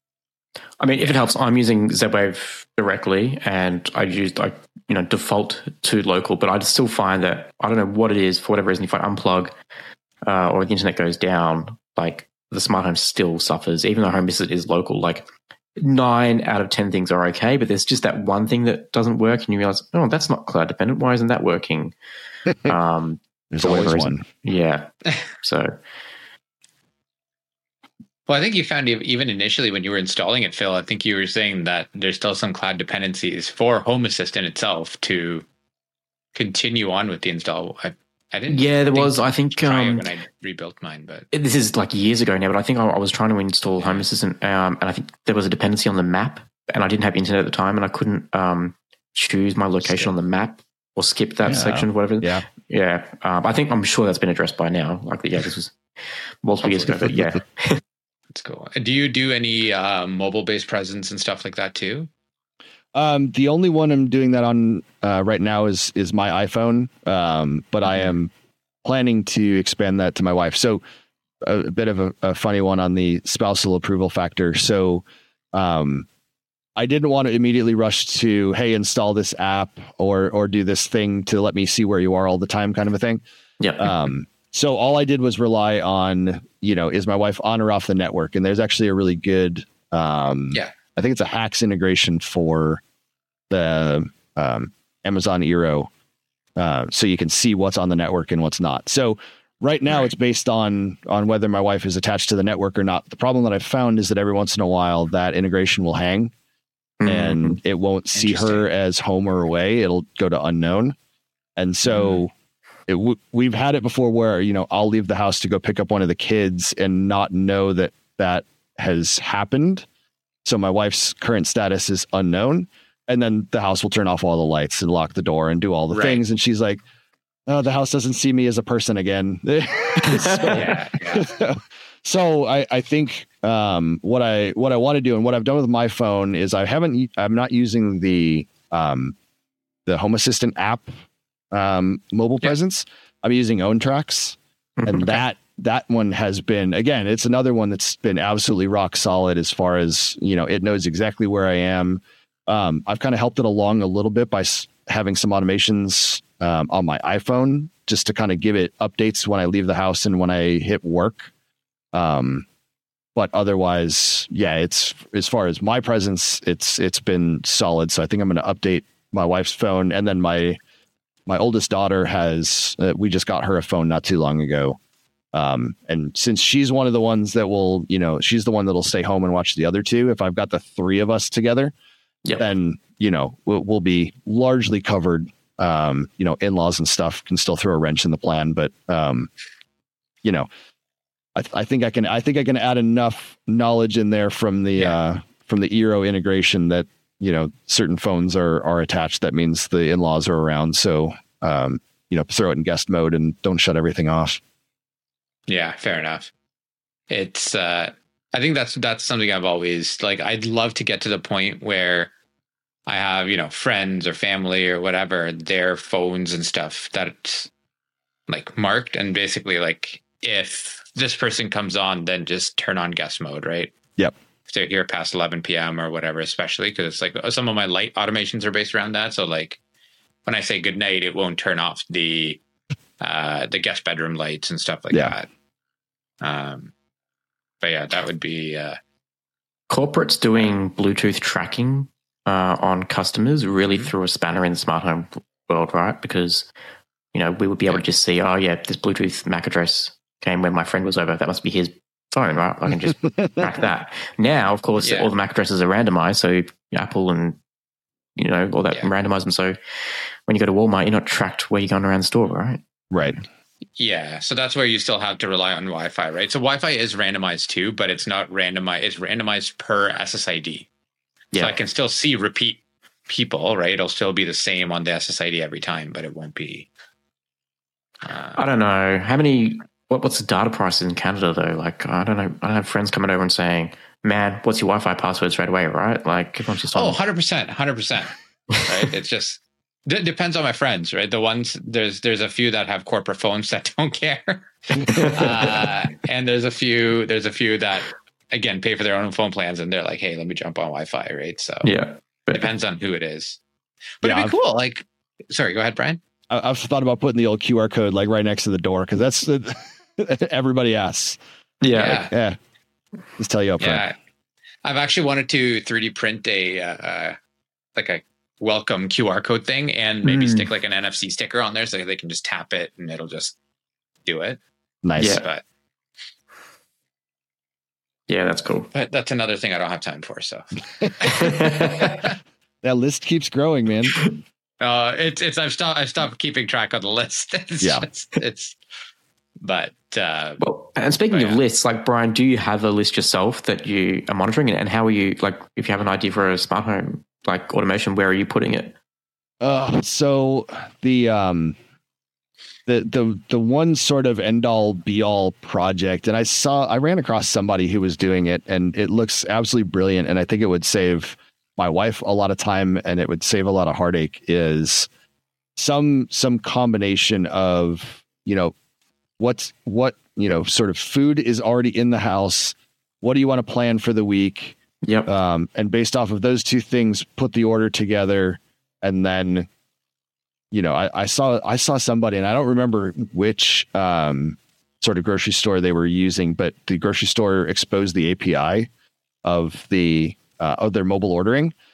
I mean, if it helps, I'm using Z-Wave directly, and I use I you know default to local, but I still find that I don't know what it is for whatever reason. If I unplug uh, or the internet goes down, like the smart home still suffers, even though Home Assistant is local. Like nine out of ten things are okay, but there's just that one thing that doesn't work, and you realize, oh, that's not cloud dependent. Why isn't that working? um, There's for whatever always reason. one. Yeah. So Well, I think you found ev- even initially when you were installing it, Phil, I think you were saying that there's still some cloud dependencies for Home Assistant itself to continue on with the install. I, I didn't. yeah, there think was. I think try um, it when I rebuilt mine, but this is like years ago now, but I think I, I was trying to install Home Assistant, um, and I think there was a dependency on the map, and I didn't have internet at the time, and I couldn't um, choose my location Skip. on the map or skip that Yeah. section, whatever. Yeah. Yeah. Um, I think I'm sure that's been addressed by now. Like, yeah, this was multiple years ago, but yeah. it's cool. Do you do any uh, mobile-based presence and stuff like that too? Um, the only one I'm doing that on uh, right now is is my iPhone, um, but I am planning to expand that to my wife. So a, a bit of a, a funny one on the spousal approval factor. So um, I didn't want to immediately rush to, hey, install this app or or do this thing to let me see where you are all the time, kind of a thing. Yeah. Um, so all I did was rely on, you know, is my wife on or off the network? And there's actually a really good, um, Yeah. I think it's a Hacks integration for the um, Amazon Eero, uh, so you can see what's on the network and what's not. So right now Right. it's based on on whether my wife is attached to the network or not. The problem that I've found is that every once in a while that integration will hang Mhm. and it won't see her Interesting. as home or away. It'll go to unknown. And so it w- we've had it before where, you know, I'll leave the house to go pick up one of the kids and not know that that has happened. So my wife's current status is unknown. And then the house will turn off all the lights and lock the door and do all the Right. things. And she's like, oh, the house doesn't see me as a person again. so, Yeah, yeah. so I, I think um, what I what I want to do and what I've done with my phone is I haven't I'm not using the um, the Home Assistant app um, mobile Yeah. presence. I'm using OwnTracks, and that that one has been, again, it's another one that's been absolutely rock solid as far as, you know, it knows exactly where I am. Um, I've kind of helped it along a little bit by s- having some automations um, on my iPhone just to kind of give it updates when I leave the house and when I hit work. Um, but otherwise, yeah, it's as far as my presence, it's it's been solid. So I think I'm going to update my wife's phone, and then my my oldest daughter has. Uh, we just got her a phone not too long ago, um, and since she's one of the ones that will, you know, she's the one that'll stay home and watch the other two. If I've got the three of us together, Yep. then you know we'll, we'll be largely covered. Um, you know, in-laws and stuff can still throw a wrench in the plan, but um, you know. I, th- I think I can. I think I can add enough knowledge in there from the Yeah. uh, from the Eero integration that, you know, certain phones are are attached. That means the in-laws are around. So um, you know, throw it in guest mode and don't shut everything off. Yeah, fair enough. It's uh I think that's that's something I've always like I'd love to get to the point where I have, you know, friends or family or whatever, their phones and stuff that's like marked, and basically like if this person comes on, then just turn on guest mode, right? Yep. If they're here past eleven p.m. or whatever, especially because it's like some of my light automations are based around that. So like when I say good night, it won't turn off the uh the guest bedroom lights and stuff like Yeah. that. Um but yeah, that would be uh Corporates doing Bluetooth tracking uh, on customers really threw a spanner in the smart home world, right? Because, you know, we would be able to just see, oh, yeah, this Bluetooth M A C address came when my friend was over. That must be his phone, right? I can just track that. Now, of course, Yeah. all the M A C addresses are randomized. So Apple and, you know, all that Yeah. randomize them. So when you go to Walmart, you're not tracked where you're going around the store, right? Right. yeah, so that's where you still have to rely on Wi-Fi, right? So Wi-Fi is randomized too, but it's not randomized. It's randomized per S S I D. Yeah. So I can still see repeat people, right? It'll still be the same on the S S I D every time, but it won't be. Uh, I don't know. How many, what, what's the data prices in Canada though? Like, I don't know. I don't have friends coming over and saying, man, what's your Wi-Fi password straight away, right? Like, everyone's just on. oh, one hundred percent, one hundred percent. Right? It's just, it depends on my friends, right? The ones, there's there's a few that have corporate phones that don't care. uh, and there's a few, there's a few that, again, pay for their own phone plans and they're like, hey, let me jump on Wi-Fi, right? So Yeah. But depends on who it is. But Yeah, it'd be cool. Like, sorry, go ahead, Brian. I, I've thought about putting the old Q R code like right next to the door because that's the, everybody asks. yeah. Yeah. Just tell you up front. Yeah. I've actually wanted to three D print a, uh, uh, like a welcome Q R code thing and maybe Mm. stick like an N F C sticker on there so they can just tap it and it'll just do it. Nice. Yeah. But, Yeah, that's cool. but that's another thing I don't have time for. So That list keeps growing, man. uh, it's, it's, I've stopped, I've stopped keeping track of the list. It's Yeah. just, it's, but, uh, Well, and speaking Oh, of yeah. lists, like Brian, do you have a list yourself that you are monitoring? And how are you, like, if you have an idea for a smart home, like automation, where are you putting it? Uh, so the um the the the one sort of end all be all project, and I saw I ran across somebody who was doing it, and it looks absolutely brilliant, and I think it would save my wife a lot of time and it would save a lot of heartache. Is some some combination of, you know, what's what you know sort of food is already in the house. What do you want to plan for the week? Yep. Um, and based off of those two things, put the order together, and then, you know, I, I saw I saw somebody, and I don't remember which um, sort of grocery store they were using, but the grocery store exposed the A P I of the uh, of their mobile ordering,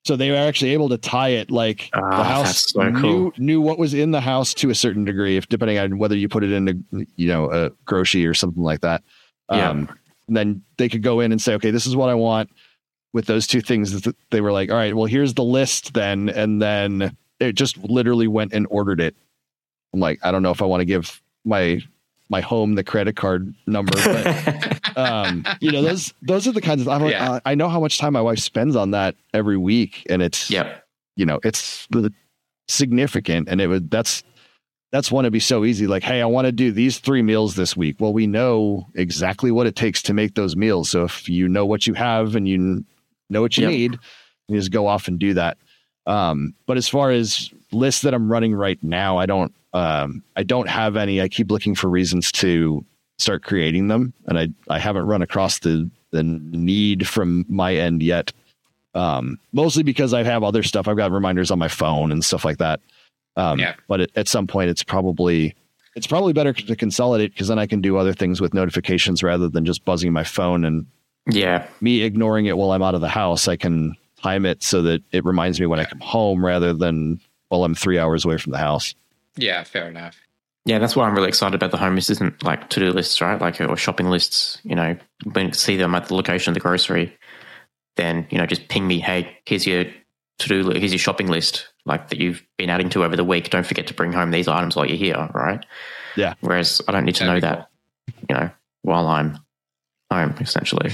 So they were actually able to tie it like Oh, the house that's so knew, cool. knew what was in the house to a certain degree, if depending on whether you put it into, you know, a grocery or something like that. Yeah. Um, and then they could go in and say, okay, this is what I want with those two things. They were like, all right, well, here's the list then. And then it just literally went and ordered it. I'm like, I don't know if I want to give my my home the credit card number, but um, you know, those those are the kinds of I'm like, Yeah. uh, I know how much time my wife spends on that every week, and it's Yep. you know, it's significant, and it would that's that's one to be so easy. Like, hey, I want to do these three meals this week. Well, we know exactly what it takes to make those meals. So if you know what you have and you know what you Yep. need, you just go off and do that. Um, but as far as lists that I'm running right now, I don't, um, I don't have any. I keep looking for reasons to start creating them, and I, I haven't run across the the need from my end yet. Um, mostly because I have other stuff. I've got reminders on my phone and stuff like that. Um, Yeah. But it, at some point, it's probably it's probably better to consolidate, because then I can do other things with notifications rather than just buzzing my phone and Yeah. me ignoring it while I'm out of the house. I can time it so that it reminds me when I come home rather than while I'm three hours away from the house. Yeah, fair enough. Yeah, that's why I'm really excited about the Home Assistant, like to-do lists, right? Like, or shopping lists, you know, when you see them at the location of the grocery, then, you know, just ping me, hey, here's your to-do list, here's your shopping list, like that you've been adding to over the week. Don't forget to bring home these items while you're here, right? Yeah. Whereas I don't need to That'd know be that, you know, while I'm home, essentially.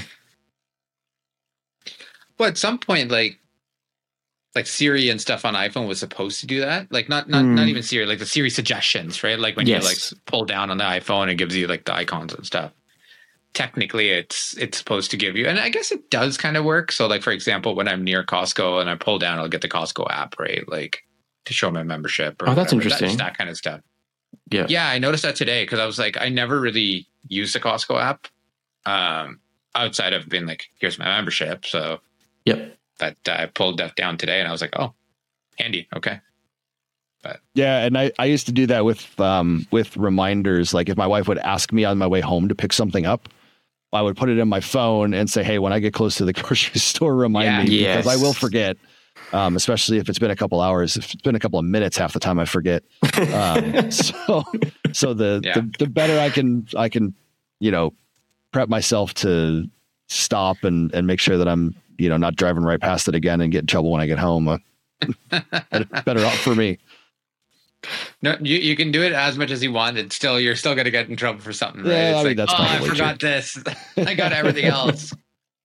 Well, at some point, like, like Siri and stuff on iPhone was supposed to do that. Like, not not Mm. not even Siri, like the Siri suggestions, right? Like when Yes. you like s- pull down on the iPhone, it gives you like the icons and stuff. Technically, it's it's supposed to give you, and I guess it does kind of work. So, like for example, when I'm near Costco and I pull down, I'll get the Costco app, right? Like to show my membership. Or Oh, that's whatever. interesting. That, that kind of stuff. Yeah. Yeah, I noticed that today because I was like, I never really used the Costco app um, outside of being like, here's my membership. So Yep. that uh, I pulled that down today, and I was like, oh, handy. Okay. Yeah, and I, I used to do that with um with reminders. Like if my wife would ask me on my way home to pick something up, I would put it in my phone and say, hey, when I get close to the grocery store, remind Yeah. me, Yes. because I will forget. Um, especially if it's been a couple hours. If it's been a couple of minutes, half the time I forget. Um, so so the, Yeah. the the better I can I can, you know, prep myself to stop and and make sure that I'm, you know, not driving right past it again and get in trouble when I get home. Uh, better off for me. No, you, you can do it as much as you want. And still, you're still going to get in trouble for something, right? Yeah, It's I mean, like, that's oh, I probably forgot this. I got everything else.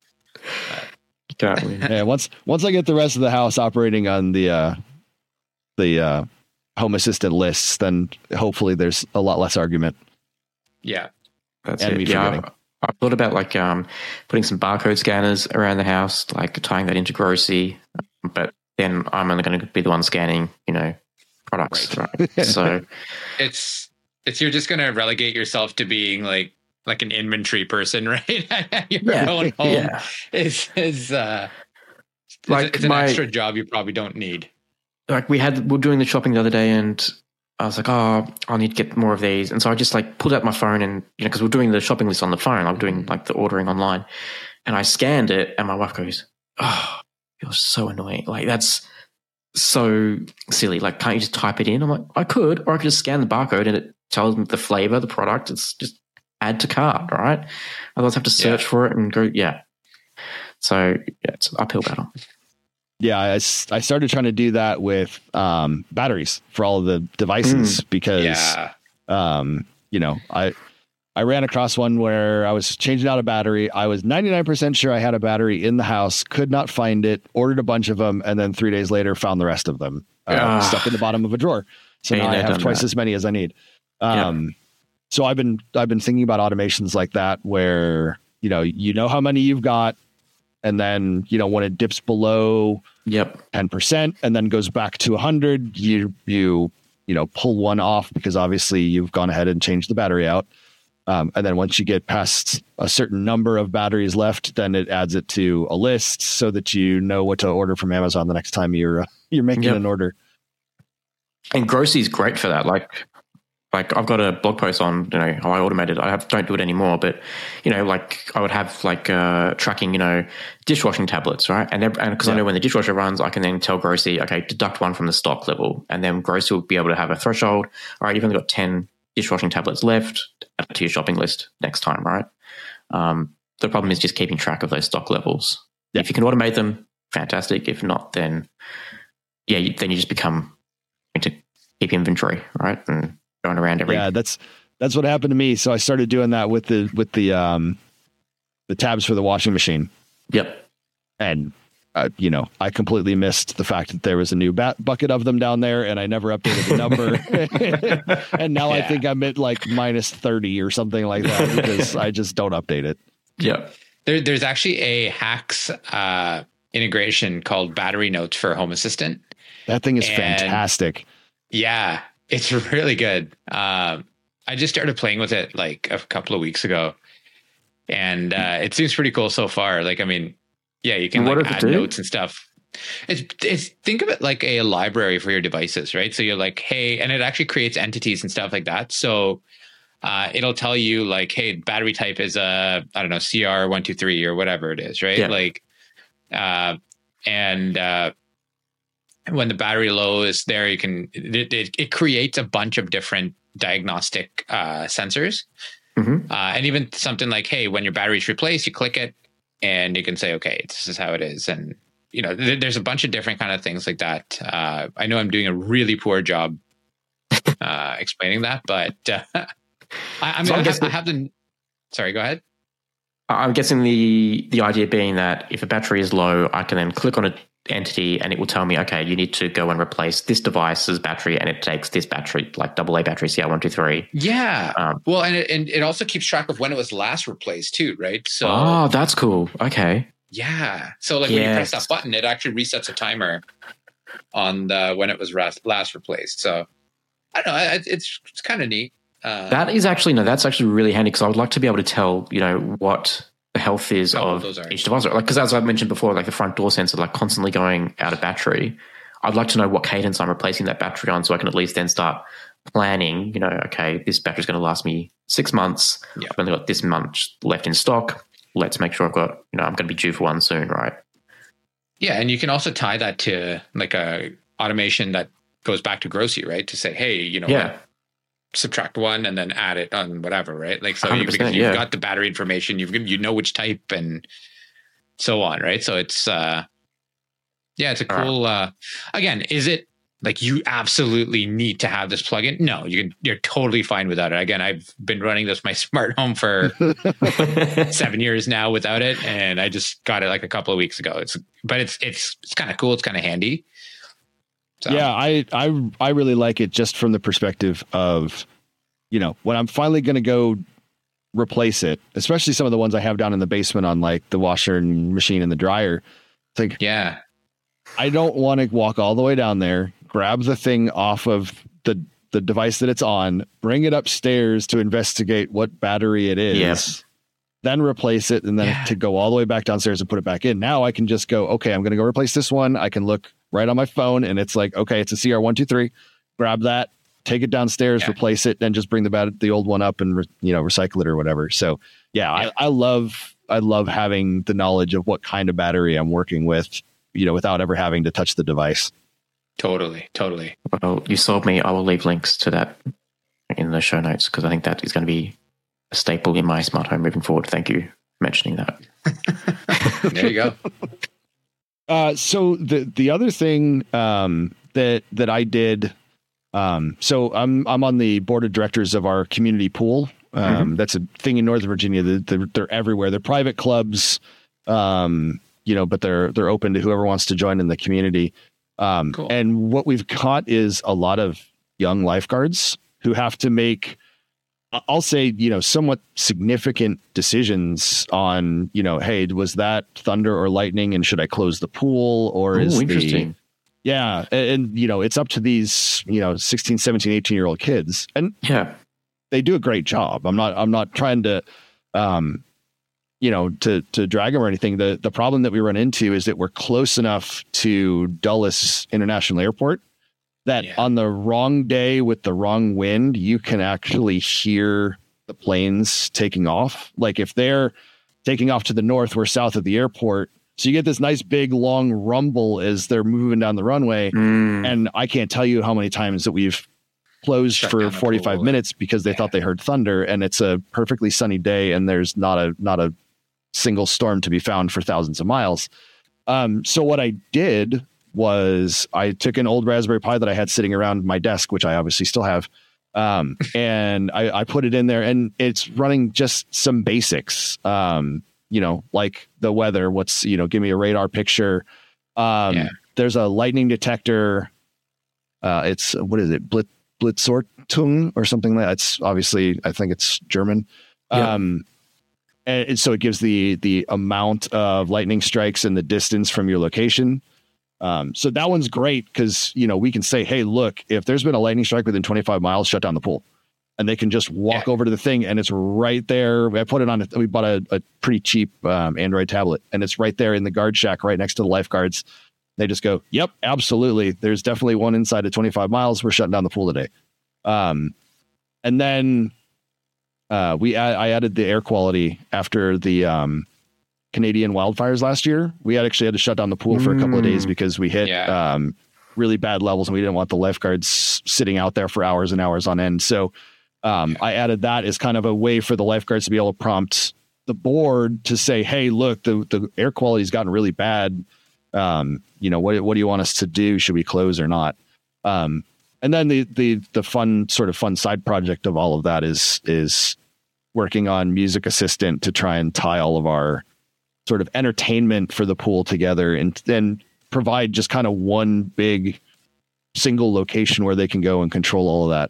Exactly. Yeah, once once I get the rest of the house operating on the uh, the uh, Home Assistant lists, then hopefully there's a lot less argument. Yeah. That's And it. me Yeah, forgetting. I've, I've thought about like um, putting some barcode scanners around the house, like tying that into grocery. But then I'm only going to be the one scanning, you know, products, right? So It's, it's, you're just going to relegate yourself to being like, like an inventory person, right? Your Yeah, own home yeah. is, is, uh, it's, Like it's an my- extra job you probably don't need. like we had, we were doing the shopping the other day, and I was like, oh, I need to get more of these. And so I just like pulled out my phone, and, you know, because we're doing the shopping list on the phone, I'm doing like the ordering online, and I scanned it, and my wife goes, oh, you're so annoying. Like, that's so silly. Like, can't you just type it in? I'm like, I could, or I could just scan the barcode and it tells me the flavor, the product. It's just add to cart, right? Otherwise I have to search Yeah. for it and go, yeah. So yeah, it's an uphill battle. Yeah, I, s- I started trying to do that with um, batteries for all of the devices because, Yeah. um, you know, I I ran across one where I was changing out a battery. I was ninety-nine percent sure I had a battery in the house, could not find it, ordered a bunch of them, and then three days later found the rest of them uh, Ah. stuck in the bottom of a drawer. So Been now I there, have done twice that. as many as I need. Um, So I've been I've been thinking about automations like that where, you know, you know how many you've got, and then, you know, when it dips below Yep. ten percent and then goes back to one hundred, you you you know pull one off because obviously you've gone ahead and changed the battery out. Um, and then once you get past a certain number of batteries left, then it adds it to a list so that you know what to order from Amazon the next time you're uh, you're making Yep. an order. And grocery is great for that. Like, like I've got a blog post on, you know, how I automated. I have, don't do it anymore, but you know, like I would have like uh, tracking, you know, dishwashing tablets, right? And and because yeah. I know when the dishwasher runs, I can then tell Grocery, okay, deduct one from the stock level, and then Grocery will be able to have a threshold. All right, you've only got ten dishwashing tablets left. Add it to your shopping list next time, right? Um, the problem is just keeping track of those stock levels. Yeah. If you can automate them, fantastic. If not, then yeah, you, then you just become to keep inventory, right? And going around every yeah that's that's what happened to me. So I started doing that with the with the um the tabs for the washing machine. Yep. And uh, you know, I completely missed the fact that there was a new bat- bucket of them down there, and I never updated the number. And now yeah. I think I'm at like minus thirty or something like that because I just don't update it. Yeah. There, there's actually a Hacks uh integration called Battery Notes for Home Assistant. That thing is and fantastic. Yeah. It's really good. Um, I just started playing with it like a couple of weeks ago, and uh, it seems pretty cool so far. Like, I mean, yeah, you can like add notes and stuff. It's, it's think of it like a library for your devices, right? So you're like, hey, and it actually creates entities and stuff like that. So uh, it'll tell you like, hey, battery type is a I don't know C R one two three or whatever it is, right? Yeah. Like, uh, and uh, when the battery low is there, you can, it, it, it creates a bunch of different diagnostic uh, sensors. Mm-hmm. Uh, and even something like, hey, when your battery's replaced, you click it and you can say, okay, this is how it is. And, you know, th- there's a bunch of different kind of things like that. Uh, I know I'm doing a really poor job uh, explaining that, but uh, I, I mean, so I, have, I have the, sorry, go ahead. I'm guessing the, the idea being that if a battery is low, I can then click on a entity and it will tell me, okay, you need to go and replace this device's battery, and it takes this battery, like double A battery C R one two three. Yeah. Um, well, and it, and it also keeps track of when it was last replaced too, right? So oh, that's cool. Okay. Yeah. So like yes. when you press that button, it actually resets a timer on the when it was last, last replaced. So I don't know. It's it's kind of neat. Uh, that is actually no. That's actually really handy because I would like to be able to tell, you know, what the health is of each device. Like, because as I mentioned before, like the front door sensor, like constantly going out of battery. I'd like to know what cadence I'm replacing that battery on, so I can at least then start planning. You know, okay, this battery's going to last me six months. Yeah. I've only got this much left in stock. Let's make sure I've got, you know, I'm going to be due for one soon, right? Yeah, and you can also tie that to like a automation that goes back to Grocery, right? To say, hey, you know, yeah. what? Subtract one and then add it on whatever, right? Like, so you, because you've yeah. got the battery information, you've you know which type and so on, right? So it's uh yeah, it's a cool uh again, is it like you absolutely need to have this plugin? No, you can you're totally fine without it. Again, I've been running this my smart home for seven years now without it, and I just got it like a couple of weeks ago. It's but it's it's it's kind of cool, it's kind of handy. So. Yeah, I, I I really like it just from the perspective of, you know, when I'm finally going to go replace it, especially some of the ones I have down in the basement on like the washer and machine and the dryer. It's like, yeah, I don't want to walk all the way down there, grab the thing off of the, the device that it's on, bring it upstairs to investigate what battery it is, yes. then replace it, and then yeah. to go all the way back downstairs and put it back in. Now I can just go, okay, I'm going to go replace this one. I can look right on my phone and it's like, okay, it's a C R one two three, grab that, take it downstairs, yeah. replace it, and just bring the bat- the old one up and, re- you know, recycle it or whatever. So yeah, yeah. I, I love, I love having the knowledge of what kind of battery I'm working with, you know, without ever having to touch the device. Totally. Totally. Well, you sold me. I will leave links to that in the show notes because I think that is going to be a staple in my smart home moving forward. Thank you for mentioning that. There you go. Uh, so the the other thing um, that that I did, um, so I'm I'm on the board of directors of our community pool. Um, mm-hmm. That's a thing in Northern Virginia. They're, they're everywhere. They're private clubs, um, you know, but they're they're open to whoever wants to join in the community. Um, cool. And what we've caught is a lot of young lifeguards who have to make, I'll say, you know, somewhat significant decisions on, you know, hey, was that thunder or lightning, and should I close the pool, or Ooh, is interesting. The, yeah. And, and, you know, it's up to these, you know, sixteen, seventeen, eighteen year old kids, and yeah, they do a great job. I'm not, I'm not trying to, um, you know, to, to drag them or anything. The, the problem that we run into is that we're close enough to Dulles International Airport that Yeah. on the wrong day with the wrong wind, you can actually hear the planes taking off. Like if they're taking off to the north, we're south of the airport. So you get this nice big long rumble as they're moving down the runway. Mm. And I can't tell you how many times that we've closed Shut for down the forty-five pool. minutes because they Yeah. thought they heard thunder, and it's a perfectly sunny day and there's not a not a single storm to be found for thousands of miles. Um, so what I did was I took an old Raspberry Pi that I had sitting around my desk, which I obviously still have. Um, and I, I put it in there, and it's running just some basics, um, you know, like the weather, what's, you know, give me a radar picture. Um, Yeah. There's a lightning detector. Uh, it's, what is it? Blitz, Blitzortung or something like that. It's obviously, I think it's German. Yeah. Um, and and so it gives the, the amount of lightning strikes and the distance from your location. Um, so that one's great because, you know, we can say, hey, look, if there's been a lightning strike within twenty-five miles, shut down the pool. And they can just walk Yeah. over to the thing, and it's right there. I put it on, a, we bought a, a pretty cheap um, Android tablet, and it's right there in the guard shack, right next to the lifeguards. They just go, yep, absolutely. There's definitely one inside of twenty-five miles. We're shutting down the pool today. Um, and then uh, we, add, I added the air quality after the um, Canadian wildfires last year. We had actually had to shut down the pool for a couple of days Mm. because we hit Yeah. um, really bad levels, and we didn't want the lifeguards sitting out there for hours and hours on end. So um, I added that as kind of a way for the lifeguards to be able to prompt the board to say, hey, look, the, the air quality has gotten really bad. Um, you know, what, what do you want us to do? Should we close or not? Um, and then the, the, the fun sort of fun side project of all of that is, is working on Music Assistant to try and tie all of our sort of entertainment for the pool together, and then provide just kind of one big single location where they can go and control all of that.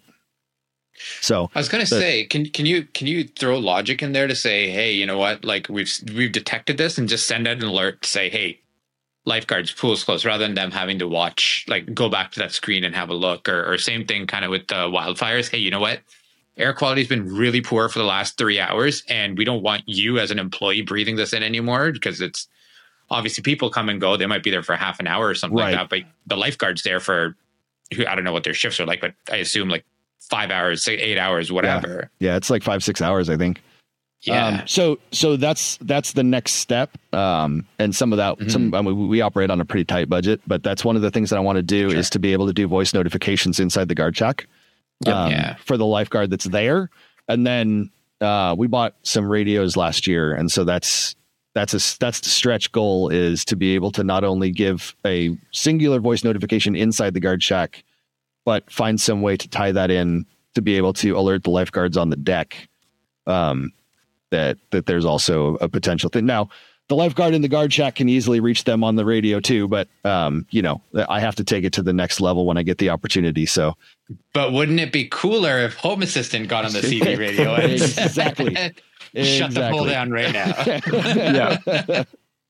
So I was gonna But- say, can can you can you throw logic in there to say, hey, you know what? Like we've we've detected this, and just send out an alert to say, hey, lifeguards, pool's closed, rather than them having to watch, like go back to that screen and have a look, or or same thing kind of with the wildfires. Hey, you know what? Air quality's been really poor for the last three hours, and we don't want you as an employee breathing this in anymore, because it's obviously people come and go. They might be there for half an hour or something Right. like that, but the lifeguard's there for, I don't know what their shifts are like, but I assume like five hours, say eight hours, whatever. yeah, it's like five, six hours, I think. Yeah. Um, so, so that's, that's the next step. Um, and some of that, Mm-hmm. some, I mean, we operate on a pretty tight budget, but that's one of the things that I want to do Sure. is to be able to do voice notifications inside the guard shack. Yep. um, Yeah. for the lifeguard that's there. And then uh, we bought some radios last year. And so that's, that's a, that's the stretch goal, is to be able to not only give a singular voice notification inside the guard shack, but find some way to tie that in to be able to alert the lifeguards on the deck um, that, that there's also a potential thing. Now, the lifeguard in the guard shack can easily reach them on the radio too, but um, you know, I have to take it to the next level when I get the opportunity. So But wouldn't it be cooler if Home Assistant got on the C B radio and Exactly. shut the pool Exactly. down right now? Yeah.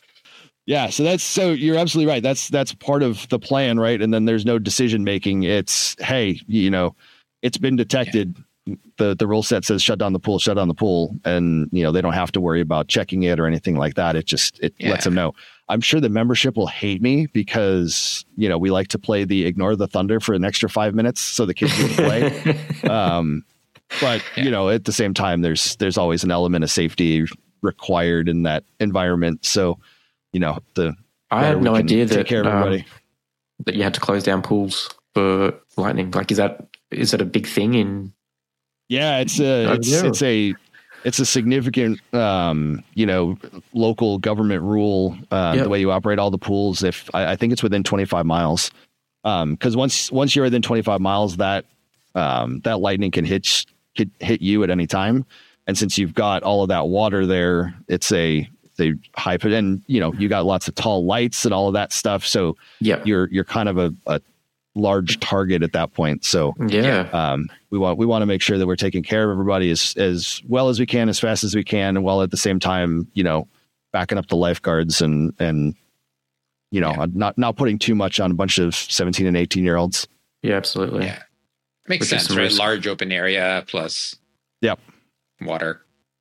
Yeah, so that's so you're absolutely right. That's that's part of the plan, right? And then there's no decision making. It's, hey, you know, it's been detected. The the rule set says shut down the pool, shut down the pool, and you know they don't have to worry about checking it or anything like that. It just it Yeah. lets them know. I'm sure the membership will hate me because you know we like to play the ignore the thunder for an extra five minutes so the kids can play. um, but Yeah. you know, at the same time, there's there's always an element of safety required in that environment. So you know the I better had we no can idea take that care of um, everybody. that you had to close down pools for lightning. Like, is that is that a big thing in? Yeah, it's a Oh, it's yeah. it's a it's a significant um, you know local government rule uh, Yep. the way you operate all the pools. If I, I think it's within twenty-five miles, because once once you're within twenty-five miles, that um, that lightning can hit hit hit you at any time. And since you've got all of that water there, it's a they high and you know you got lots of tall lights and all of that stuff. So Yep. you're you're kind of a, a large target at that point. So Yeah. um, we want we want to make sure that we're taking care of everybody as as well as we can, as fast as we can, and while at the same time, you know, backing up the lifeguards and and you know, Yeah. not not putting too much on a bunch of seventeen and eighteen year olds. Yeah. Absolutely. Yeah. Makes Which is sense, some right? risk. Large open area plus Yep. water.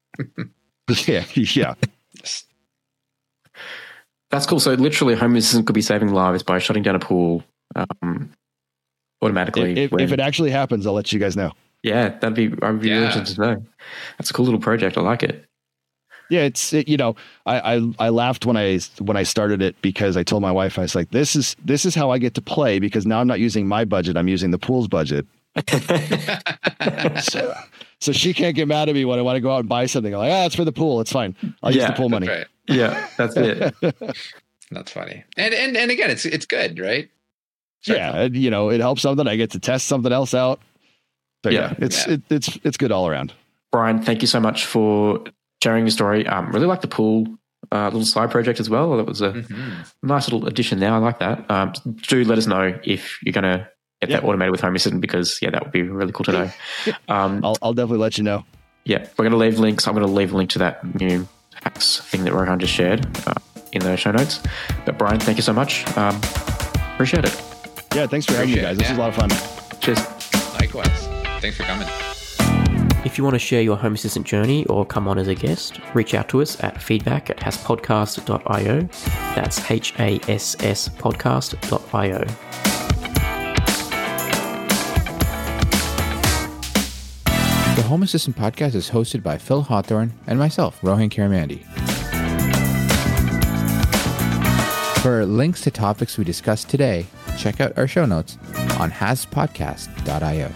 yeah, yeah, That's cool. So literally, Home Assistant could be saving lives by shutting down a pool, um, automatically. If, if, when, if it actually happens, I'll let you guys know. yeah, that'd be, I'd be Yeah. really interested to know. That's a cool little project. I like it. Yeah, it's it, you know, I, I I laughed when I when I started it because I told my wife, I was like, this is this is how I get to play, because now I'm not using my budget, I'm using the pool's budget. so, so she can't get mad at me when I want to go out and buy something. I'm like, ah, it's for the pool. It's fine. I'll use Yeah, the pool money. Right. Yeah, that's it. That's funny. And and and again, it's it's good, right? Sorry, Yeah, Phil. and, you know, it helps something. I get to test something else out. So yeah, Yeah. it's Yeah. It, it's it's good all around. Brian, thank you so much for sharing your story. Um, really like the pool uh, little side project as well. That was a Mhm. nice little addition there. I like that. Um, do let us know if you're going to get that Yeah. automated with Home Assistant, because yeah, that would be really cool to know. Um, I'll I'll definitely let you know. yeah, we're going to leave links. I'm going to leave a link to that new hacks thing that Rohan just shared uh, in the show notes. But Brian, thank you so much. Um, appreciate it. Yeah, thanks for having me, Appreciate guys. it, This yeah. was a lot of fun. Cheers. Likewise. Thanks for coming. If you want to share your Home Assistant journey or come on as a guest, reach out to us at feedback at hasspodcast dot io. That's H A S S podcast dot io. The Home Assistant Podcast is hosted by Phil Hawthorne and myself, Rohan Karamandi. For links to topics we discussed today, check out our show notes on has podcast dot io.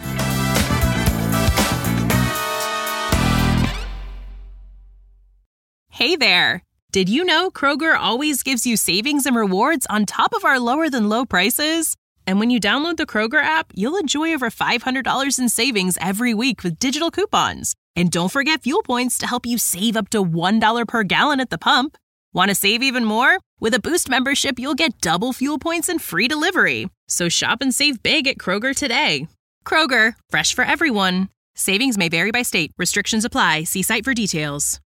Hey there! Did you know Kroger always gives you savings and rewards on top of our lower than low prices? And when you download the Kroger app, you'll enjoy over five hundred dollars in savings every week with digital coupons. And don't forget fuel points to help you save up to one dollar per gallon at the pump. Want to save even more? With a Boost membership, you'll get double fuel points and free delivery. So shop and save big at Kroger today. Kroger, fresh for everyone. Savings may vary by state. Restrictions apply. See site for details.